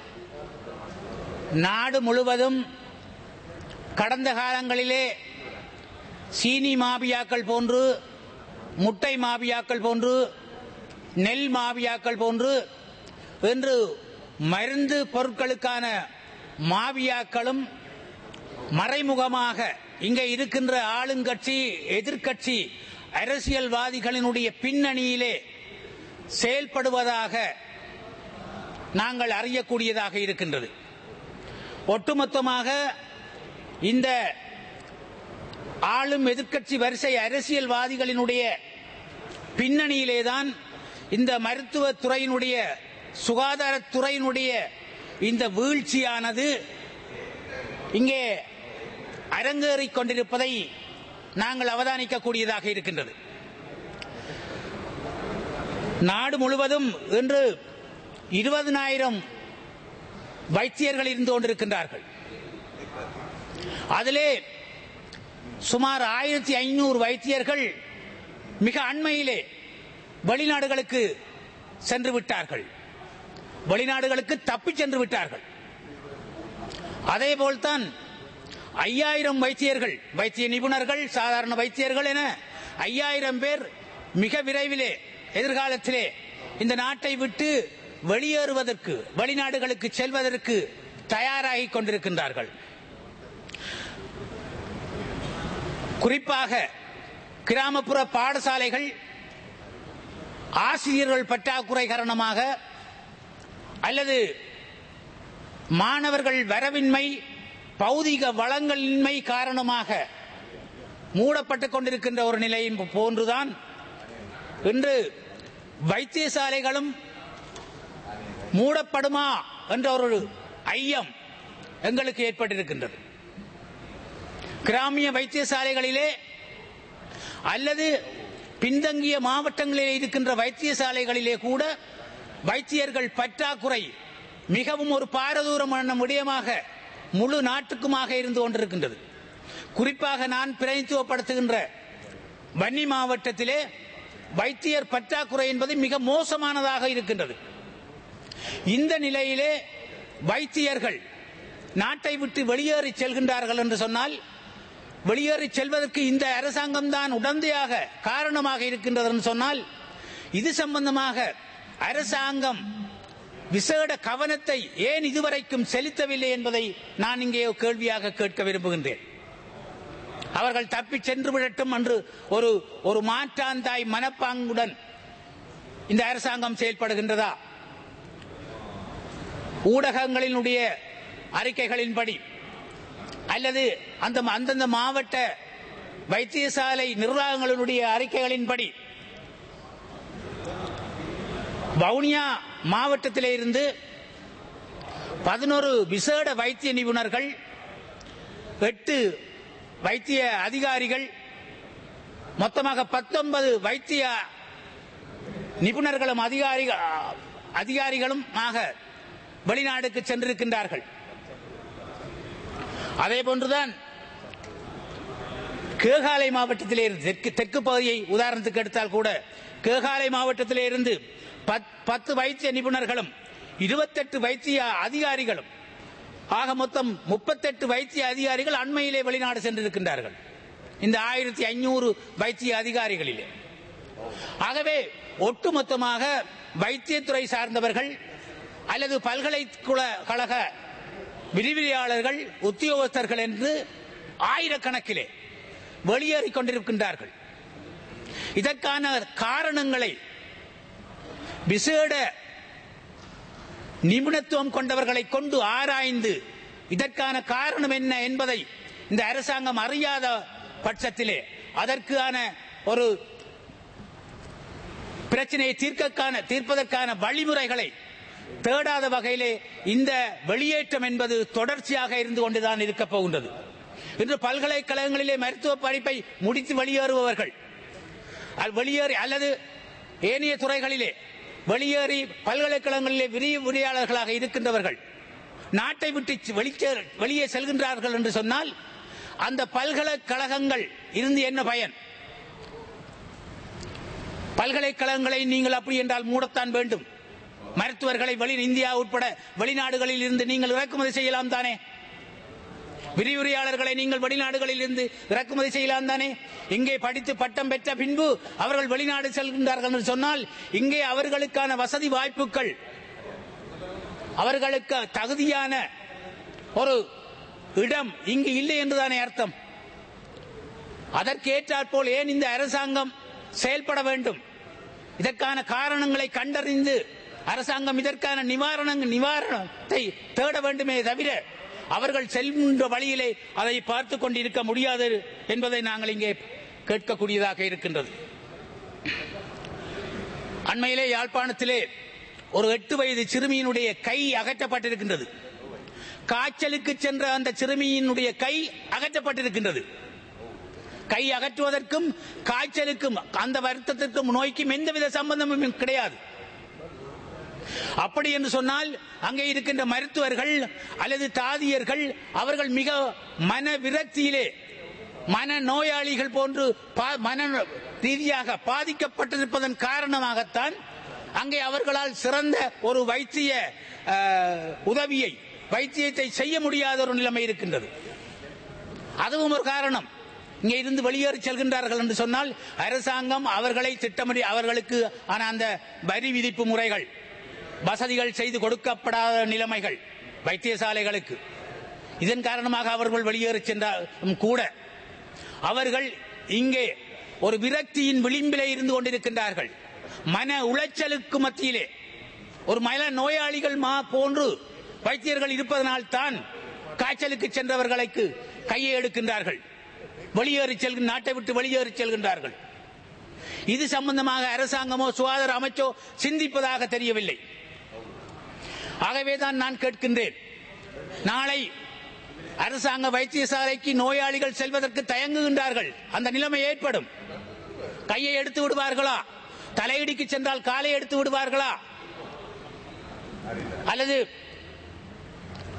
நாடு முழுவதும் கடந்த காலங்களிலே சீனி மாபியாக்கள் போன்று, முட்டை மாபியாக்கள் போன்று, நெல் மாபியாக்கள் போன்று என்று மருந்து பொருட்களுக்கான மாவியாக்களும் மறைமுகமாக இங்கே இருக்கின்ற ஆளுங்கட்சி எதிர்க்கட்சி அரசியல்வாதிகளினுடைய பின்னணியிலே செயல்படுவதாக நாங்கள் அறியக்கூடியதாக இருக்கின்றது. ஒட்டுமொத்தமாக இந்த ஆளும் எதிர்க்கட்சி வரிசை அரசியல்வாதிகளினுடைய பின்னணியிலேதான் இந்த மருத்துவத்துறையினுடைய சுகாதாரத்துறையினுடைய இந்த வீழ்ச்சியானது இங்கே அரங்கேறிக் கொண்டிருப்பதை நாங்கள் அவதானிக்கக்கூடியதாக இருக்கின்றது. நாடு முழுவதும் இன்று இருபதனாயிரம் வைத்தியர்கள் இருந்து கொண்டிருக்கின்றார்கள். அதிலே சுமார் ஆயிரத்தி ஐநூறு வைத்தியர்கள் மிக அண்மையிலே வெளிநாடுகளுக்கு சென்று விட்டார்கள், வெளிநாடுகளுக்கு தப்பி சென்று விட்டார்கள். அதேபோல்தான் ஐயாயிரம் வைத்தியர்கள், வைத்திய நிபுணர்கள், சாதாரண வைத்தியர்கள் என ஐயாயிரம் பேர் மிக விரைவிலே எதிர்காலத்திலே இந்த நாட்டை விட்டு வெளியேறுவதற்கு, வெளிநாடுகளுக்கு செல்வதற்கு தயாராகி கொண்டிருக்கின்றார்கள். குறிப்பாக கிராமப்புற பாடசாலைகள் ஆசிரியர்கள் பற்றாக்குறை காரணமாக அல்லது மாணவர்கள் வரவின்மை, பௌதிக வளங்களின்மை காரணமாக மூடப்பட்டுக் கொண்டிருக்கின்ற ஒரு நிலை போன்றுதான் இன்று வைத்தியசாலைகளும் மூடப்படுமா என்ற ஒரு ஐயம் எங்களுக்கு ஏற்பட்டிருக்கின்றது. கிராமிய வைத்தியசாலைகளிலே அல்லது பின்தங்கிய மாவட்டங்களிலே இருக்கின்ற வைத்தியசாலைகளிலே கூட வைத்தியர்கள் பற்றாக்குறை மிகவும் ஒரு பாரதூரமான விடயமாக முழு நாட்டுக்குமாக இருந்து கொண்டிருக்கின்றது. குறிப்பாக நான் பிரதிநிதித்துவப்படுத்துகின்ற வன்னி மாவட்டத்திலே வைத்தியர் பற்றாக்குறை என்பது மிக மோசமானதாக இருக்கின்றது. இந்த நிலையிலே வைத்தியர்கள் நாட்டை விட்டு வெளியேறி செல்கின்றார்கள் என்று சொன்னால், வெளியேறி செல்வதற்கு இந்த அரசாங்கம் தான் உடந்தையாக காரணமாக இருக்கின்றது என்று சொன்னால், இது சம்பந்தமாக அரசாங்கம் விசேட கவனத்தை ஏன் இதுவரைக்கும் செலுத்தவில்லை என்பதை நான் இங்கே கேள்வியாக கேட்க விரும்புகின்றேன். அவர்கள் தப்பி சென்று விடட்டும் என்று ஒரு ஒரு மாற்றாந்தாய் மனப்பாங்குடன் இந்த அரசாங்கம் செயல்படுகின்றதா? ஊடகங்களினுடைய அறிக்கைகளின்படி அல்லது அந்த அந்தந்த மாவட்ட வைத்தியசாலை நிர்வாகங்களினுடைய அறிக்கைகளின்படி வவுனியா மாவட்டத்திலே இருந்து பதினோரு விசேட வைத்திய நிபுணர்கள், எட்டு வைத்திய அதிகாரிகள், மொத்தமாக பத்தொன்பது வைத்திய நிபுணர்களும் அதிகாரிகளும் ஆக வெளிநாடுக்கு சென்றிருக்கின்றார்கள். அதே போன்றுதான் கேகாலை மாவட்டத்திலே இருந்து தெற்கு தெற்கு பகுதியை உதாரணத்துக்கு எடுத்தால் கூட கேகாலை மாவட்டத்திலே இருந்து பத்து வைத்திய நிபுணர்களும் இருபத்தெட்டு வைத்திய அதிகாரிகளும் ஆக மொத்தம் முப்பத்தெட்டு வைத்திய அதிகாரிகள் அண்மையிலே வெளிநாடு சென்றிருக்கின்றார்கள், இந்த ஆயிரத்தி ஐநூறு வைத்திய அதிகாரிகளிலே. ஆகவே ஒட்டுமொத்தமாக வைத்தியத்துறை சார்ந்தவர்கள் அல்லது பல்கலைக்கழக விரிவிரியாளர்கள், உத்தியோகஸ்தர்கள் என்று ஆயிரக்கணக்கிலே வெளியேறிக் கொண்டிருக்கின்றார்கள். இதற்கான காரணங்களை விசேட நிபுணத்துவம் கொண்டவர்களை கொண்டு ஆராய்ந்து இதற்கான காரணம் என்ன என்பதை இந்த அரசாங்கம் அறியாத பட்சத்திலே அதற்கான ஒரு பிரச்சனையை தீர்க்கக்கான தீர்ப்பதற்கான வழிமுறைகளை தேடாத வகையிலே இந்த வெளியேற்றம் என்பது தொடர்ச்சியாக இருந்து கொண்டுதான் இருக்க போகின்றது. இன்று பல்கலைக்கழகங்களிலே மருத்துவ படிப்பை முடித்து வெளியேறுபவர்கள் வெளியேறி அல்லது ஏனைய துறைகளிலே வெளியேறி பல்கலைக்கழகங்களிலே விரிவுரையாளர்களாக இருக்கின்றவர்கள் நாட்டை விட்டு வெளியே செல்கின்றார்கள் என்று சொன்னால், அந்த பல்கலைக்கழகங்கள் இருந்து என்ன பயன்? பல்கலைக்கழகங்களை நீங்கள் அப்படி என்றால் மூடத்தான் வேண்டும். மருத்துவர்களை வெளி இந்தியா உட்பட வெளிநாடுகளில் இருந்து நீங்கள் இறக்குமதி செய்யலாம் தானே? விரிவுரையாளர்களை நீங்கள் வெளிநாடுகளில் இருந்து இறக்குமதி செய்யலாம் தானே? இங்கே படித்து பட்டம் பெற்ற பின்பு அவர்கள் வெளிநாடு செல்கின்றார்கள் என்று சொன்னால், இங்கே அவர்களுக்கான வசதி வாய்ப்புகள், அவர்களுக்கு தகுதியான ஒரு இடம் இங்கு இல்லை என்றுதானே அர்த்தம். அதற்கேற்றாற்போல் ஏன் இந்த அரசாங்கம் செயல்பட வேண்டும்? இதற்கான காரணங்களை கண்டறிந்து அரசாங்கம் இதற்கான நிவாரண நிவாரணத்தை தேட வேண்டுமே தவிர அவர்கள் செல்கின்ற வழியிலே அதை பார்த்து கொண்டிருக்க முடியாது என்பதை நாங்கள் இங்கே கேட்கக்கூடியதாக இருக்கின்றது. அண்மையிலே யாழ்ப்பாணத்திலே ஒரு எட்டு வயது சிறுமியினுடைய கை அகற்றப்பட்டிருக்கின்றது. காய்ச்சலுக்கு சென்ற அந்த சிறுமியினுடைய கை அகற்றப்பட்டிருக்கின்றது. கை அகற்றுவதற்கும் காய்ச்சலுக்கும் அந்த வருத்தத்திற்கும் நோய்க்கும் எந்தவித சம்பந்தமும் கிடையாது. அப்படி என்று சொன்னால் அங்கே இருக்கின்ற மருத்துவர்கள் அல்லது தாதியர்கள் அவர்கள் மிக மன விரக்தியிலே மன நோயாளிகள் போன்று மன ரீதியாக பாதிக்கப்பட்டிருப்பதன் காரணமாகத்தான் அங்கே அவர்களால் சிறந்த ஒரு வைத்திய உதவியை வைத்தியத்தை செய்ய முடியாத ஒரு நிலைமை இருக்கின்றது. அதுவும் ஒரு காரணம். இங்கே இருந்து வெளியேறி செல்கின்றார்கள் என்று சொன்னால் அரசாங்கம் அவர்களை திட்டமிடி அவர்களுக்கு ஆன அந்த வரி விதிப்பு முறைகள், வசதிகள் செய்து கொடுக்கப்படாத நிலைமைகள் வைத்தியசாலைகளுக்கு, இதன் காரணமாக அவர்கள் வெளியேறி சென்றாலும் கூட அவர்கள் இங்கே ஒரு விரக்தியின் விளிம்பிலே இருந்து கொண்டிருக்கின்றார்கள். மன உளைச்சலுக்கு மத்தியிலே ஒரு மன நோயாளிகள் மா போன்று வைத்தியர்கள் இருப்பதனால் தான் காய்ச்சலுக்கு சென்றவர்களுக்கு கையை எடுக்கின்றார்கள், வெளியேறி செல்கின்ற நாட்டை விட்டு வெளியேறி செல்கின்றார்கள். இது சம்பந்தமாக அரசாங்கமோ சுகாதார அமைச்சோ சிந்திப்பதாக தெரியவில்லை. ஆகவேதான் நான் கேட்கின்றேன், நாளை அரசாங்க வைத்தியசாலைக்கு நோயாளிகள் செல்வதற்கு தயங்குகின்றார்கள். அந்த நிலைமை ஏற்படும். கையை எடுத்து விடுவார்களா? தலையிடிக்கு சென்றால் காலை எடுத்து விடுவார்களா? அல்லது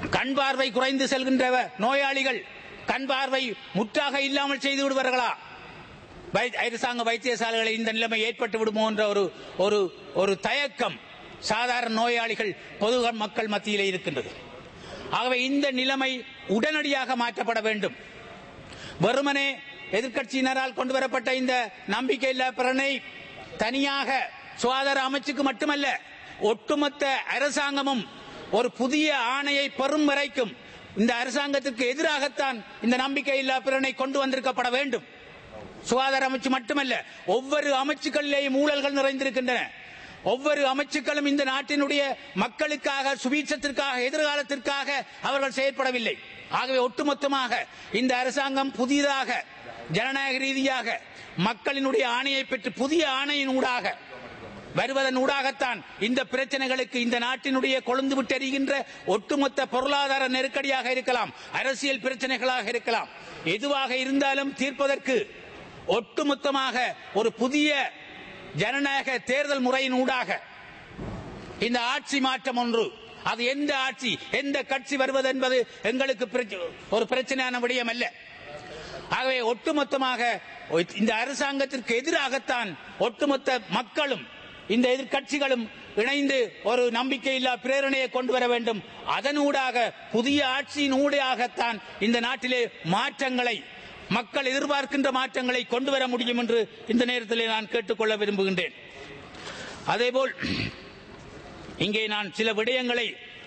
கண் பார்வை குறைந்து செல்கின்ற நோயாளிகள் கண் பார்வை முற்றாக இல்லாமல் செய்து விடுவார்களா? அரசாங்க வைத்தியசாலைகளில் இந்த நிலைமை ஏற்பட்டு விடுமோ என்ற ஒரு ஒரு ஒரு தயக்கம் சாதாரண நோயாளிகள் பொது மக்கள் மத்தியிலே இருக்கின்றது. ஆகவே இந்த நிலைமை உடனடியாக மாற்றப்பட வேண்டும். வெறுமனே எதிர்க்கட்சியினரால் கொண்டு வரப்பட்ட இந்த நம்பிக்கையில்லா பிரேரணை தனியாக சுகாதார அமைச்சுக்கு மட்டுமல்ல, ஒட்டுமொத்த அரசாங்கமும் ஒரு புதிய ஆணையை பெறும் வரைக்கும் இந்த அரசாங்கத்திற்கு எதிராகத்தான் இந்த நம்பிக்கையில்லா பிரேரணை கொண்டு வந்திருக்கப்பட வேண்டும். சுகாதார அமைச்சு மட்டுமல்ல, ஒவ்வொரு அமைச்சுக்களிலேயும் ஊழல்கள் நிறைந்திருக்கின்றன. ஒவ்வொரு அமைச்சுக்களும் இந்த நாட்டினுடைய மக்களுக்காக, சுபீட்சத்திற்காக, எதிர்காலத்திற்காக அவர்கள் செயற்படவில்லை. ஆகவே ஒட்டுமொத்தமாக இந்த அரசாங்கம் புதிதாக ஜனநாயக ரீதியாக மக்களினுடைய ஆணையை பெற்று புதிய ஆணையின் ஊடாக வருவதன் ஊடாகத்தான் இந்த பிரச்சனைகளுக்கு, இந்த நாட்டினுடைய கொழுந்து விட்டு எறிகின்ற ஒட்டுமொத்த பொருளாதார நெருக்கடியாக இருக்கலாம், அரசியல் பிரச்சனைகளாக இருக்கலாம், எதுவாக இருந்தாலும் தீர்ப்பதற்கு ஒட்டுமொத்தமாக ஒரு புதிய ஜனநாயக தேர்தல் முறையின் ஊடாக இந்த ஆட்சி மாற்றம் ஒன்று, அது எந்த ஆட்சி எந்த கட்சி வருவது என்பது எங்களுக்கு ஒரு பிரச்சனையான விடயம் அல்ல. ஆகவே ஒட்டுமொத்தமாக இந்த அரசாங்கத்திற்கு எதிராகத்தான் ஒட்டுமொத்த மக்களும் இந்த எதிர்கட்சிகளும் இணைந்து ஒரு நம்பிக்கையில்லா பிரேரணையை கொண்டு வர வேண்டும். அதனூடாக புதிய ஆட்சியின் ஊடாகத்தான் இந்த நாட்டிலே மாற்றங்களை, மக்கள் எதிர்பார்க்கின்ற மாற்றங்களை கொண்டு வர முடியும் என்று இந்த நேரத்தில் நான் கேட்டுக்கொள்ள விரும்புகின்றேன். அதேபோல் இங்கே நான் சில விடயங்களை,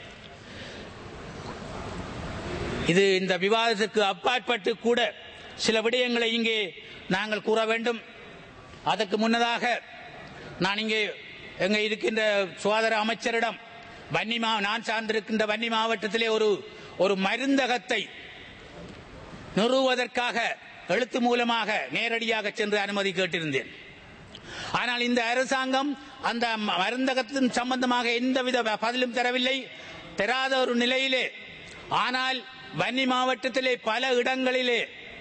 இது இந்த விவாதத்திற்கு அப்பாற்பட்டு கூட சில விடயங்களை இங்கே நாங்கள் கூற வேண்டும். அதற்கு முன்னதாக நான் இங்கே எங்க இருக்கின்ற சுகாதார அமைச்சரிடம் வன்னி மா நான் சார்ந்திருக்கின்ற வன்னி மாவட்டத்திலே ஒரு ஒரு மருந்தகத்தை நிறுவுவதற்காக எழுத்து மூலமாக நேரடியாக சென்று அனுமதி கேட்டிருந்தேன். ஆனால் இந்த அரசாங்கம் அந்த மருந்தகத்தின் சம்பந்தமாக எந்தவித பதிலும் தரவில்லை, தராத ஒரு நிலையிலே. ஆனால் வன்னி மாவட்டத்திலே பல இடங்களிலே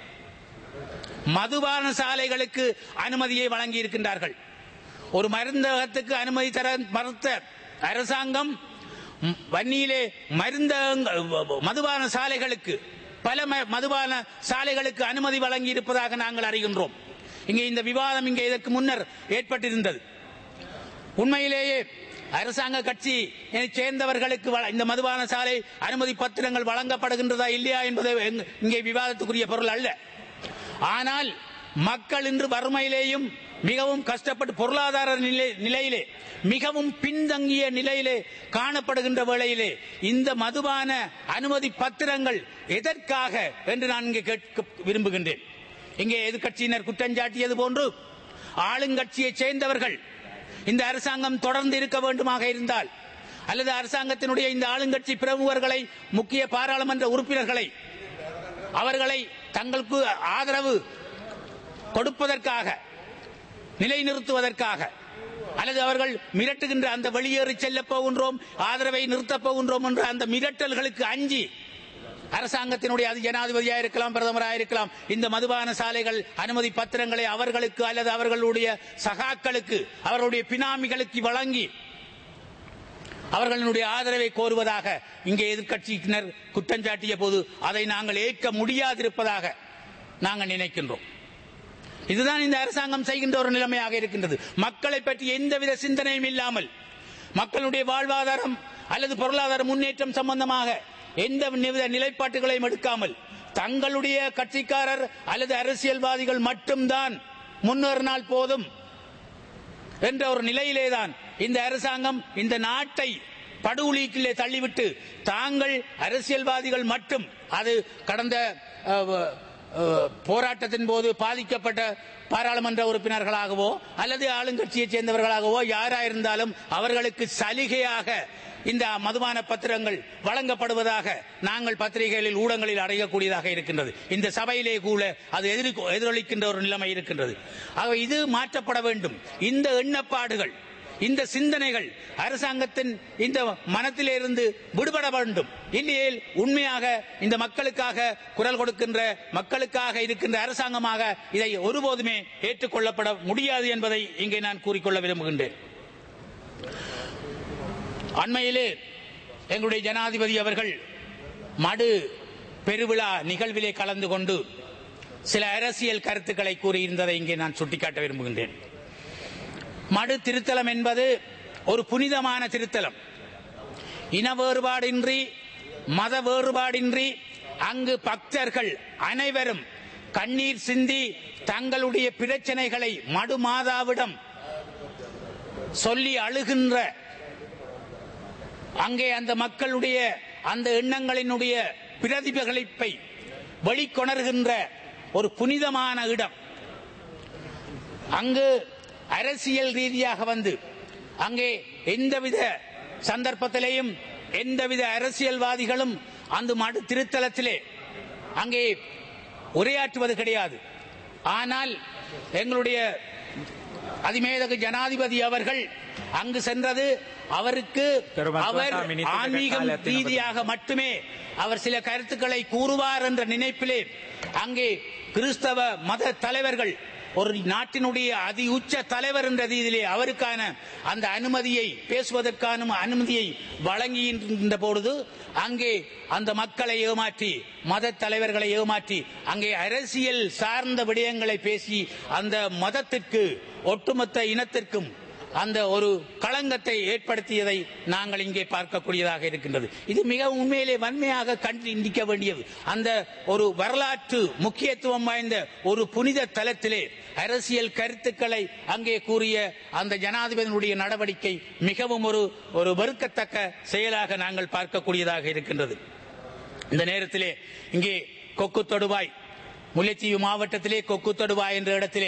மதுபான சாலைகளுக்கு அனுமதியை வழங்கி இருக்கின்றார்கள். ஒரு மருந்தகத்துக்கு அனுமதி தர மறுத்த அரசாங்கம் வன்னியிலே மருந்த மதுபான சாலைகளுக்கு, பல மதுபான சாலைகளுக்கு அனுமதி வழங்கி இருப்பதாக நாங்கள் அறிகின்றோம். இங்கே இந்த விவாதம் இங்கே இதற்கு முன்னர் ஏற்பட்டிருந்தது. உண்மையிலேயே அரசாங்க கட்சியை சேர்ந்தவர்களுக்கு இந்த மதுபான சாலை அனுமதி பத்திரங்கள் வழங்கப்படுகின்றதா இல்லையா என்பது இங்கே விவாதத்துக்குரிய பொருள் அல்ல. ஆனால் மக்கள் இன்று வறுமையிலேயும் மிகவும் கஷ்டப்பட்டு பொருளாதார நிலையிலே மிகவும் பின்தங்கிய நிலையிலே காணப்படுகின்ற வேளையிலே இந்த மதுபான அனுமதி பத்திரங்கள் எதற்காக என்று நான் இங்கே கேட்க விரும்புகின்றேன். இங்கே எதிர்கட்சியினர் குற்றஞ்சாட்டியது போன்று ஆளுங்கட்சியை சேர்ந்தவர்கள் இந்த அரசாங்கம் தொடர்ந்து இருக்க வேண்டுமாக இருந்தால், அல்லது அரசாங்கத்தினுடைய இந்த ஆளுங்கட்சி பிரமுகர்களை, முக்கிய பாராளுமன்ற உறுப்பினர்களை, அவர்களை தங்களுக்கு ஆதரவு கொடுப்பதற்காக, நிலைநிறுத்துவதற்காக, அல்லது அவர்கள் மிரட்டுகின்ற அந்த வெளியேறி செல்ல போகின்றோம், ஆதரவை நிறுத்தப் போகின்றோம் என்ற அந்த மிரட்டல்களுக்கு அஞ்சி அரசாங்கத்தினுடைய, அது ஜனாதிபதியாக இருக்கலாம், பிரதமராக இருக்கலாம், இந்த மதுபான சாலைகள் அனுமதி பத்திரங்களை அவர்களுக்கு அல்லது அவர்களுடைய சகாக்களுக்கு, அவர்களுடைய பினாமிகளுக்கு வழங்கி அவர்களுடைய ஆதரவை கோருவதாக இங்கே எதிர்கட்சியினர் குற்றஞ்சாட்டிய போது அதை நாங்கள் ஏற்க முடியாதிருப்பதாக நாங்கள் நினைக்கின்றோம். இதுதான் இந்த அரசாங்கம் செய்கின்ற ஒரு நிலைமையாக இருக்கின்றது. மக்களை பற்றி எந்தவித சிந்தனையும் இல்லாமல், மக்களுடைய வாழ்வாதாரம் அல்லது பொருளாதார முன்னேற்றம் சம்பந்தமாக எந்த நிலைப்பாட்டுகளையும் எடுக்காமல், தங்களுடைய கட்சிக்காரர் அல்லது அரசியல்வாதிகள் மட்டும்தான் முன்னேறினால் போதும் என்ற ஒரு நிலையிலேதான் இந்த அரசாங்கம் இந்த நாட்டை படுகொலிக்கிலே தள்ளிவிட்டு, தாங்கள் அரசியல்வாதிகள் மட்டும், அது கடந்த போராட்டத்தின் போது பாதிக்கப்பட்ட பாராளுமன்ற உறுப்பினர்களாகவோ அல்லது ஆளுங்கட்சியை சேர்ந்தவர்களாகவோ யாராயிருந்தாலும் அவர்களுக்கு சலுகையாக இந்த மதுபான பத்திரங்கள் வழங்கப்படுவதாக நாங்கள் பத்திரிகைகளில், ஊடகங்களில் அடையக்கூடியதாக இருக்கின்றது. இந்த சபையிலே கூட அது எதிரொலிக்கின்ற ஒரு நிலைமை இருக்கின்றது. ஆக இது மாற்றப்பட வேண்டும். இந்த எண்ணப்பாடுகள், இந்த சிந்தனைகள் அரசாங்கத்தின் இந்த மனத்திலிருந்து விடுபட வேண்டும். இல்லையேல் உண்மையாக இந்த மக்களுக்காக குரல் கொடுக்கின்ற, மக்களுக்காக இருக்கின்ற அரசாங்கமாக இதை ஒருபோதுமே ஏற்றுக்கொள்ளப்பட முடியாது என்பதை இங்கே நான் கூறிக்கொள்ள விரும்புகின்றேன். அண்மையிலே எங்களுடைய ஜனாதிபதி அவர்கள் மடு பெருவிழா நிகழ்விலே கலந்து கொண்டு சில அரசியல் கருத்துக்களை கூறியிருந்ததை இங்கே நான் சுட்டிக்காட்ட விரும்புகின்றேன். மடு திருத்தலம் என்பது ஒரு புனிதமான திருத்தலம். இன வேறுபாடின்றி மத வேறுபாடின்றி அங்கு பக்தர்கள் அனைவரும் கண்ணீர் சிந்தி தங்களுடைய பிரச்சனைகளை மடு மாதாவிடம் சொல்லி அழுகின்ற, அங்கே அந்த மக்களுடைய அந்த எண்ணங்களினுடைய பிரதிபலிப்பை வெளிக்கொணர்கின்ற ஒரு புனிதமான இடம். அங்கு அரசியல் ரீதியாக வந்து அங்கே எந்தவித சந்தர்ப்பத்திலேயும் எந்தவித அரசியல்வாதிகளும் அந்த மடு திருத்தலத்திலே அங்கே உரையாற்றுவது கிடையாது. ஆனால் எங்களுடைய அதிமேதகு ஜனாதிபதி அவர்கள் அங்கு சென்றது அவருக்கு அவர் ஆன்மீகம் ரீதியாக மட்டுமே அவர் சில கருத்துக்களை கூறுவார் என்ற நினைப்பிலே அங்கே கிறிஸ்தவ மத தலைவர்கள் ஒரு நாட்டினுடைய அதி உச்ச தலைவர் என்ற ரீதியிலே அவருக்கான அந்த அனுமதியை பேசுவதற்கான அனுமதியை வழங்குகின்ற பொழுது அங்கே அந்த மக்களை ஏமாற்றி மத தலைவர்களை ஏமாற்றி அங்கே அரசியல் சார்ந்த விடயங்களை பேசி அந்த மதத்திற்கு ஒட்டுமொத்த இனத்திற்கும் அந்த ஒரு களங்கத்தை ஏற்படுத்தியதை நாங்கள் இங்கே பார்க்கக்கூடியதாக இருக்கின்றது. இது மிக உண்மையிலே வன்மையாக கண்டிக்க வேண்டியது. அந்த ஒரு வரலாற்று முக்கியத்துவம் வாய்ந்த ஒரு புனித தலத்திலே அரசியல் கருத்துக்களை அங்கே கூறிய அந்த ஜனாதிபதியினுடைய நடவடிக்கை மிகவும் ஒரு ஒரு வெறுக்கத்தக்க செயலாக நாங்கள் பார்க்கக்கூடியதாக இருக்கின்றது. இந்த நேரத்திலே இங்கே கொக்கு தொடுவாய், முல்லைத்தீவு மாவட்டத்திலே கொக்கு தொடுவாய் என்ற இடத்திலே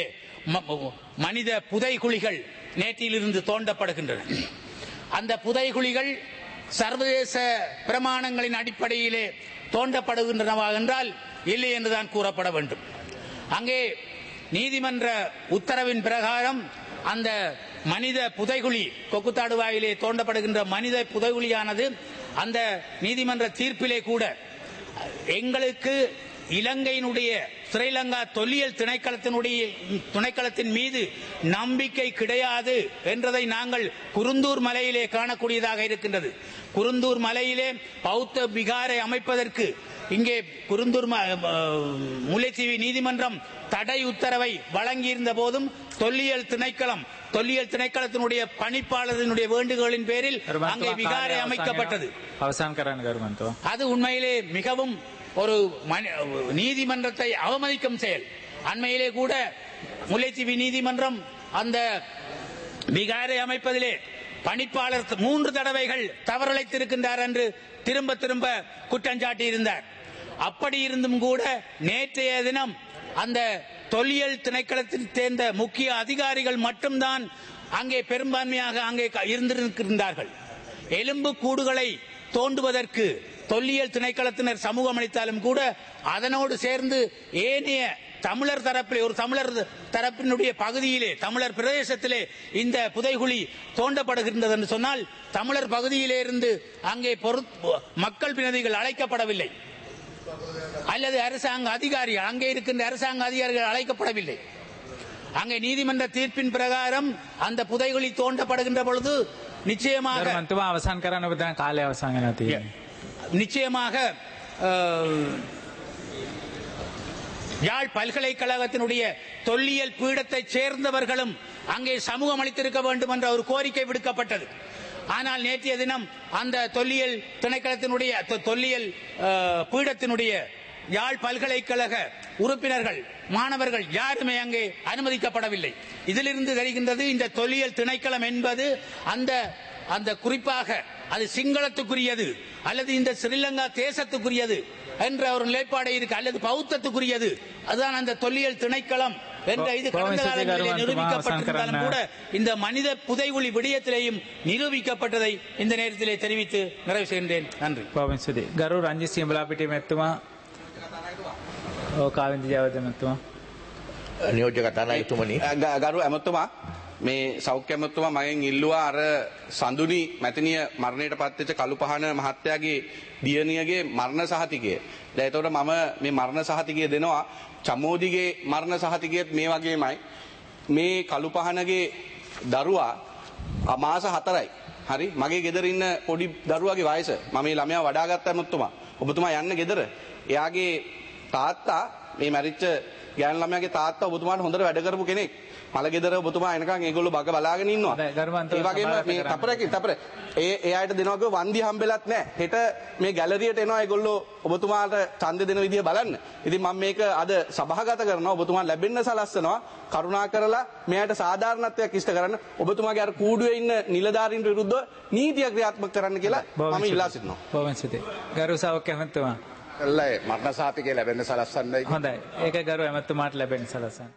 மனித புதைகுழிகள் நேற்றிலிருந்து தோண்டப்படுகின்றன. அந்த புதைகுழிகள் சர்வதேச பிரமாணங்களின் அடிப்படையிலே தோண்டப்படுகின்றனவா என்றால் இல்லை என்றுதான் கூறப்பட வேண்டும். அங்கே நீதிமன்ற உத்தரவின் பிரகாரம் அந்த மனித புதைகுழி கொக்குத்தாடுவாயிலே தோண்டப்படுகின்ற மனித புதைகுழியானது அந்த நீதிமன்ற தீர்ப்பிலே கூட எங்களுக்கு இலங்கையினுடைய ஸ்ரீலங்கா தொல்லியல் திணைக்களத்தினுடைய திணைக்களத்தின் மீது நம்பிக்கை கிடையாது என்றதை நாங்கள் குருந்தூர் மலையிலே காணக்கூடியதாக இருக்கின்றது. குருந்தூர் மலையிலே பௌத்த விகாரை அமைப்பதற்கு இங்கே குருந்தூர் முல்லைத்தீவு நீதிமன்றம் தடை உத்தரவை வழங்கியிருந்த போதும் தொல்லியல் திணைக்களம் தொல்லியல் திணைக்களத்தினுடைய பணிப்பாளரினுடைய வேண்டுகோளின் பேரில் அங்கே விகாரை அமைக்கப்பட்டது. அது உண்மையிலே மிகவும் ஒரு நீதிமன்றத்தை அவமதிக்கும் செயல். அண்மையிலே கூட முல்லைத்தீவு நீதிமன்றம் அந்த விகாரை அமைப்பதிலே பணிப்பாளர் மூன்று தடவைகள் தவறிழைத்திருக்கின்றார் என்று திரும்ப திரும்ப குற்றஞ்சாட்டி இருந்தார். அப்படி இருந்தும் கூட நேற்றைய தினம் அந்த தொல்லியல் திணைக்களத்தில் சேர்ந்த முக்கிய அதிகாரிகள் மட்டும்தான் அங்கே பெரும்பான்மையாக அங்கே இருந்திருக்கின்றார்கள். எலும்பு கூடுகளை தோண்டுவதற்கு தொல்லியல் திணைக்களத்தினர் சமூகம் அளித்தாலும் கூட அதனோடு சேர்ந்து ஏனைய தமிழர் தரப்பிலே ஒரு தமிழர் தரப்பினுடைய பகுதியிலே தமிழர் பிரதேசத்திலே இந்த புதைகுழி தோண்டப்படுகின்றது என்று சொன்னால் தமிழர் பகுதியிலே இருந்து அங்கே மக்கள் பிரதிநிதிகள் அழைக்கப்படவில்லை அல்லது அரசாங்க அதிகாரிகள் அங்கே இருக்கின்ற அரசாங்க அதிகாரிகள் அழைக்கப்படவில்லை. அங்கே நீதிமன்ற தீர்ப்பின் பிரகாரம் அந்த புதைகுழி தோண்டப்படுகின்ற பொழுது நிச்சயமாக நிச்சயமாக யாழ் பல்கலைக்கழகத்தினுடைய தொல்லியல் பீடத்தை சேர்ந்தவர்களும் அங்கே சமூகம் அளித்திருக்க வேண்டும் என்ற ஒரு கோரிக்கை விடுக்கப்பட்டது. ஆனால் நேற்றைய தினம் அந்த தொல்லியல் திணைக்களத்தினுடைய தொல்லியல் பீடத்தினுடைய யாழ் பல்கலைக்கழக உறுப்பினர்கள் மாணவர்கள் யாருமே அங்கே அனுமதிக்கப்படவில்லை. இதிலிருந்து தெரிகின்றது இந்த தொல்லியல் திணைக்களம் என்பது அந்த அந்த குறிப்பாக அது சிங்களத்துக்குரியது அல்லது இந்த ஸ்ரீலங்கா தேசத்துக்குரியது என்ற ஒரு நிலைப்பாடு இருக்கு அல்லது பௌத்தத்துக்குரியது. அதுதான் அந்த தொல்லியல் திணைக்களம் என்ற இது கடந்த காலங்களில் நிரூபிக்கப்பட்டிருந்தாலும் கூட இந்த மனித புதைகுழி விடயத்திலேயும் நிரூபிக்கப்பட்டதை இந்த நேரத்திலே தெரிவித்து நிறைவு செய்கின்றேன். நன்றி. ගරු රංජිත් සියඹලාපිටිය මැතිතුමා කාවින්ද ජයවර්ධන මැතිතුමා නියෝජ්‍ය කතානායකතුමනි ගරු ඇමතුමා මේ සෞඛ්‍ය ඇමතුමා මගෙන් ඉල්ලුවා අර සඳුනි මැතිනිය මරණයට පත්වෙච්ච කළුපහන මහත්තයාගේ දියණියගේ මරණ සහතිකය. දැන් එතකොට මම මේ මරණ සහතිකය දෙනවා. චමෝදිගේ මරණ සහතිකයත් මේ වගේමයි. මේ කළුපහනගේ දරුවා මාස හතරයි. හරි මගේ ගෙදර ඉන්න පොඩි දරුවාගේ වයස මම මේ ළමයා වඩාගත්ත ඇමතුමා ඔබතුමා යන්න ගෙදර. එයාගේ තාත්තා මේ මැරිච්ච ගෑනු ළමයාගේ තාත්තා ඔබතුමාට හොඳට වැඩ කරපු කෙනෙක්. මල ගෙදර ඔබතුමා එනකන් ඒගොල්ලෝ බග බලාගෙන ඉන්නවා. ඒ වගේම මේ තපරකින් තපර ඒ ඒ අයට දෙනවා කිව්ව වන්දි හම්බෙලත් නැහැ. හෙට මේ ගැලරියට එනවා ඒගොල්ලෝ ඔබතුමාට ඡන්ද දෙන විදිය බලන්න. ඉතින් මම මේක අද සභාගත කරනවා. ඔබතුමා ලැබෙන්න සලස්සනවා. කරුණා කරලා මෙයාට සාධාරණත්වයක් ඉෂ්ට කරන්න. ඔබතුමාගේ අර කූඩුවේ ඉන්න නිලධාරීන්ට විරුද්ධව නීතිය ක්‍රියාත්මක කරන්න කියලා මම ඉල්ලා සිටිනවා. බොහොම ස්තුතියි. ගරු සෞඛ්‍ය ඇමතුමා. කළා මරණ සාතිකය ලැබෙන්න සලස්සන්නයි. හොඳයි. ඒක ගරු ඇමතුමාට ලැබෙන්න සලස්සන්න.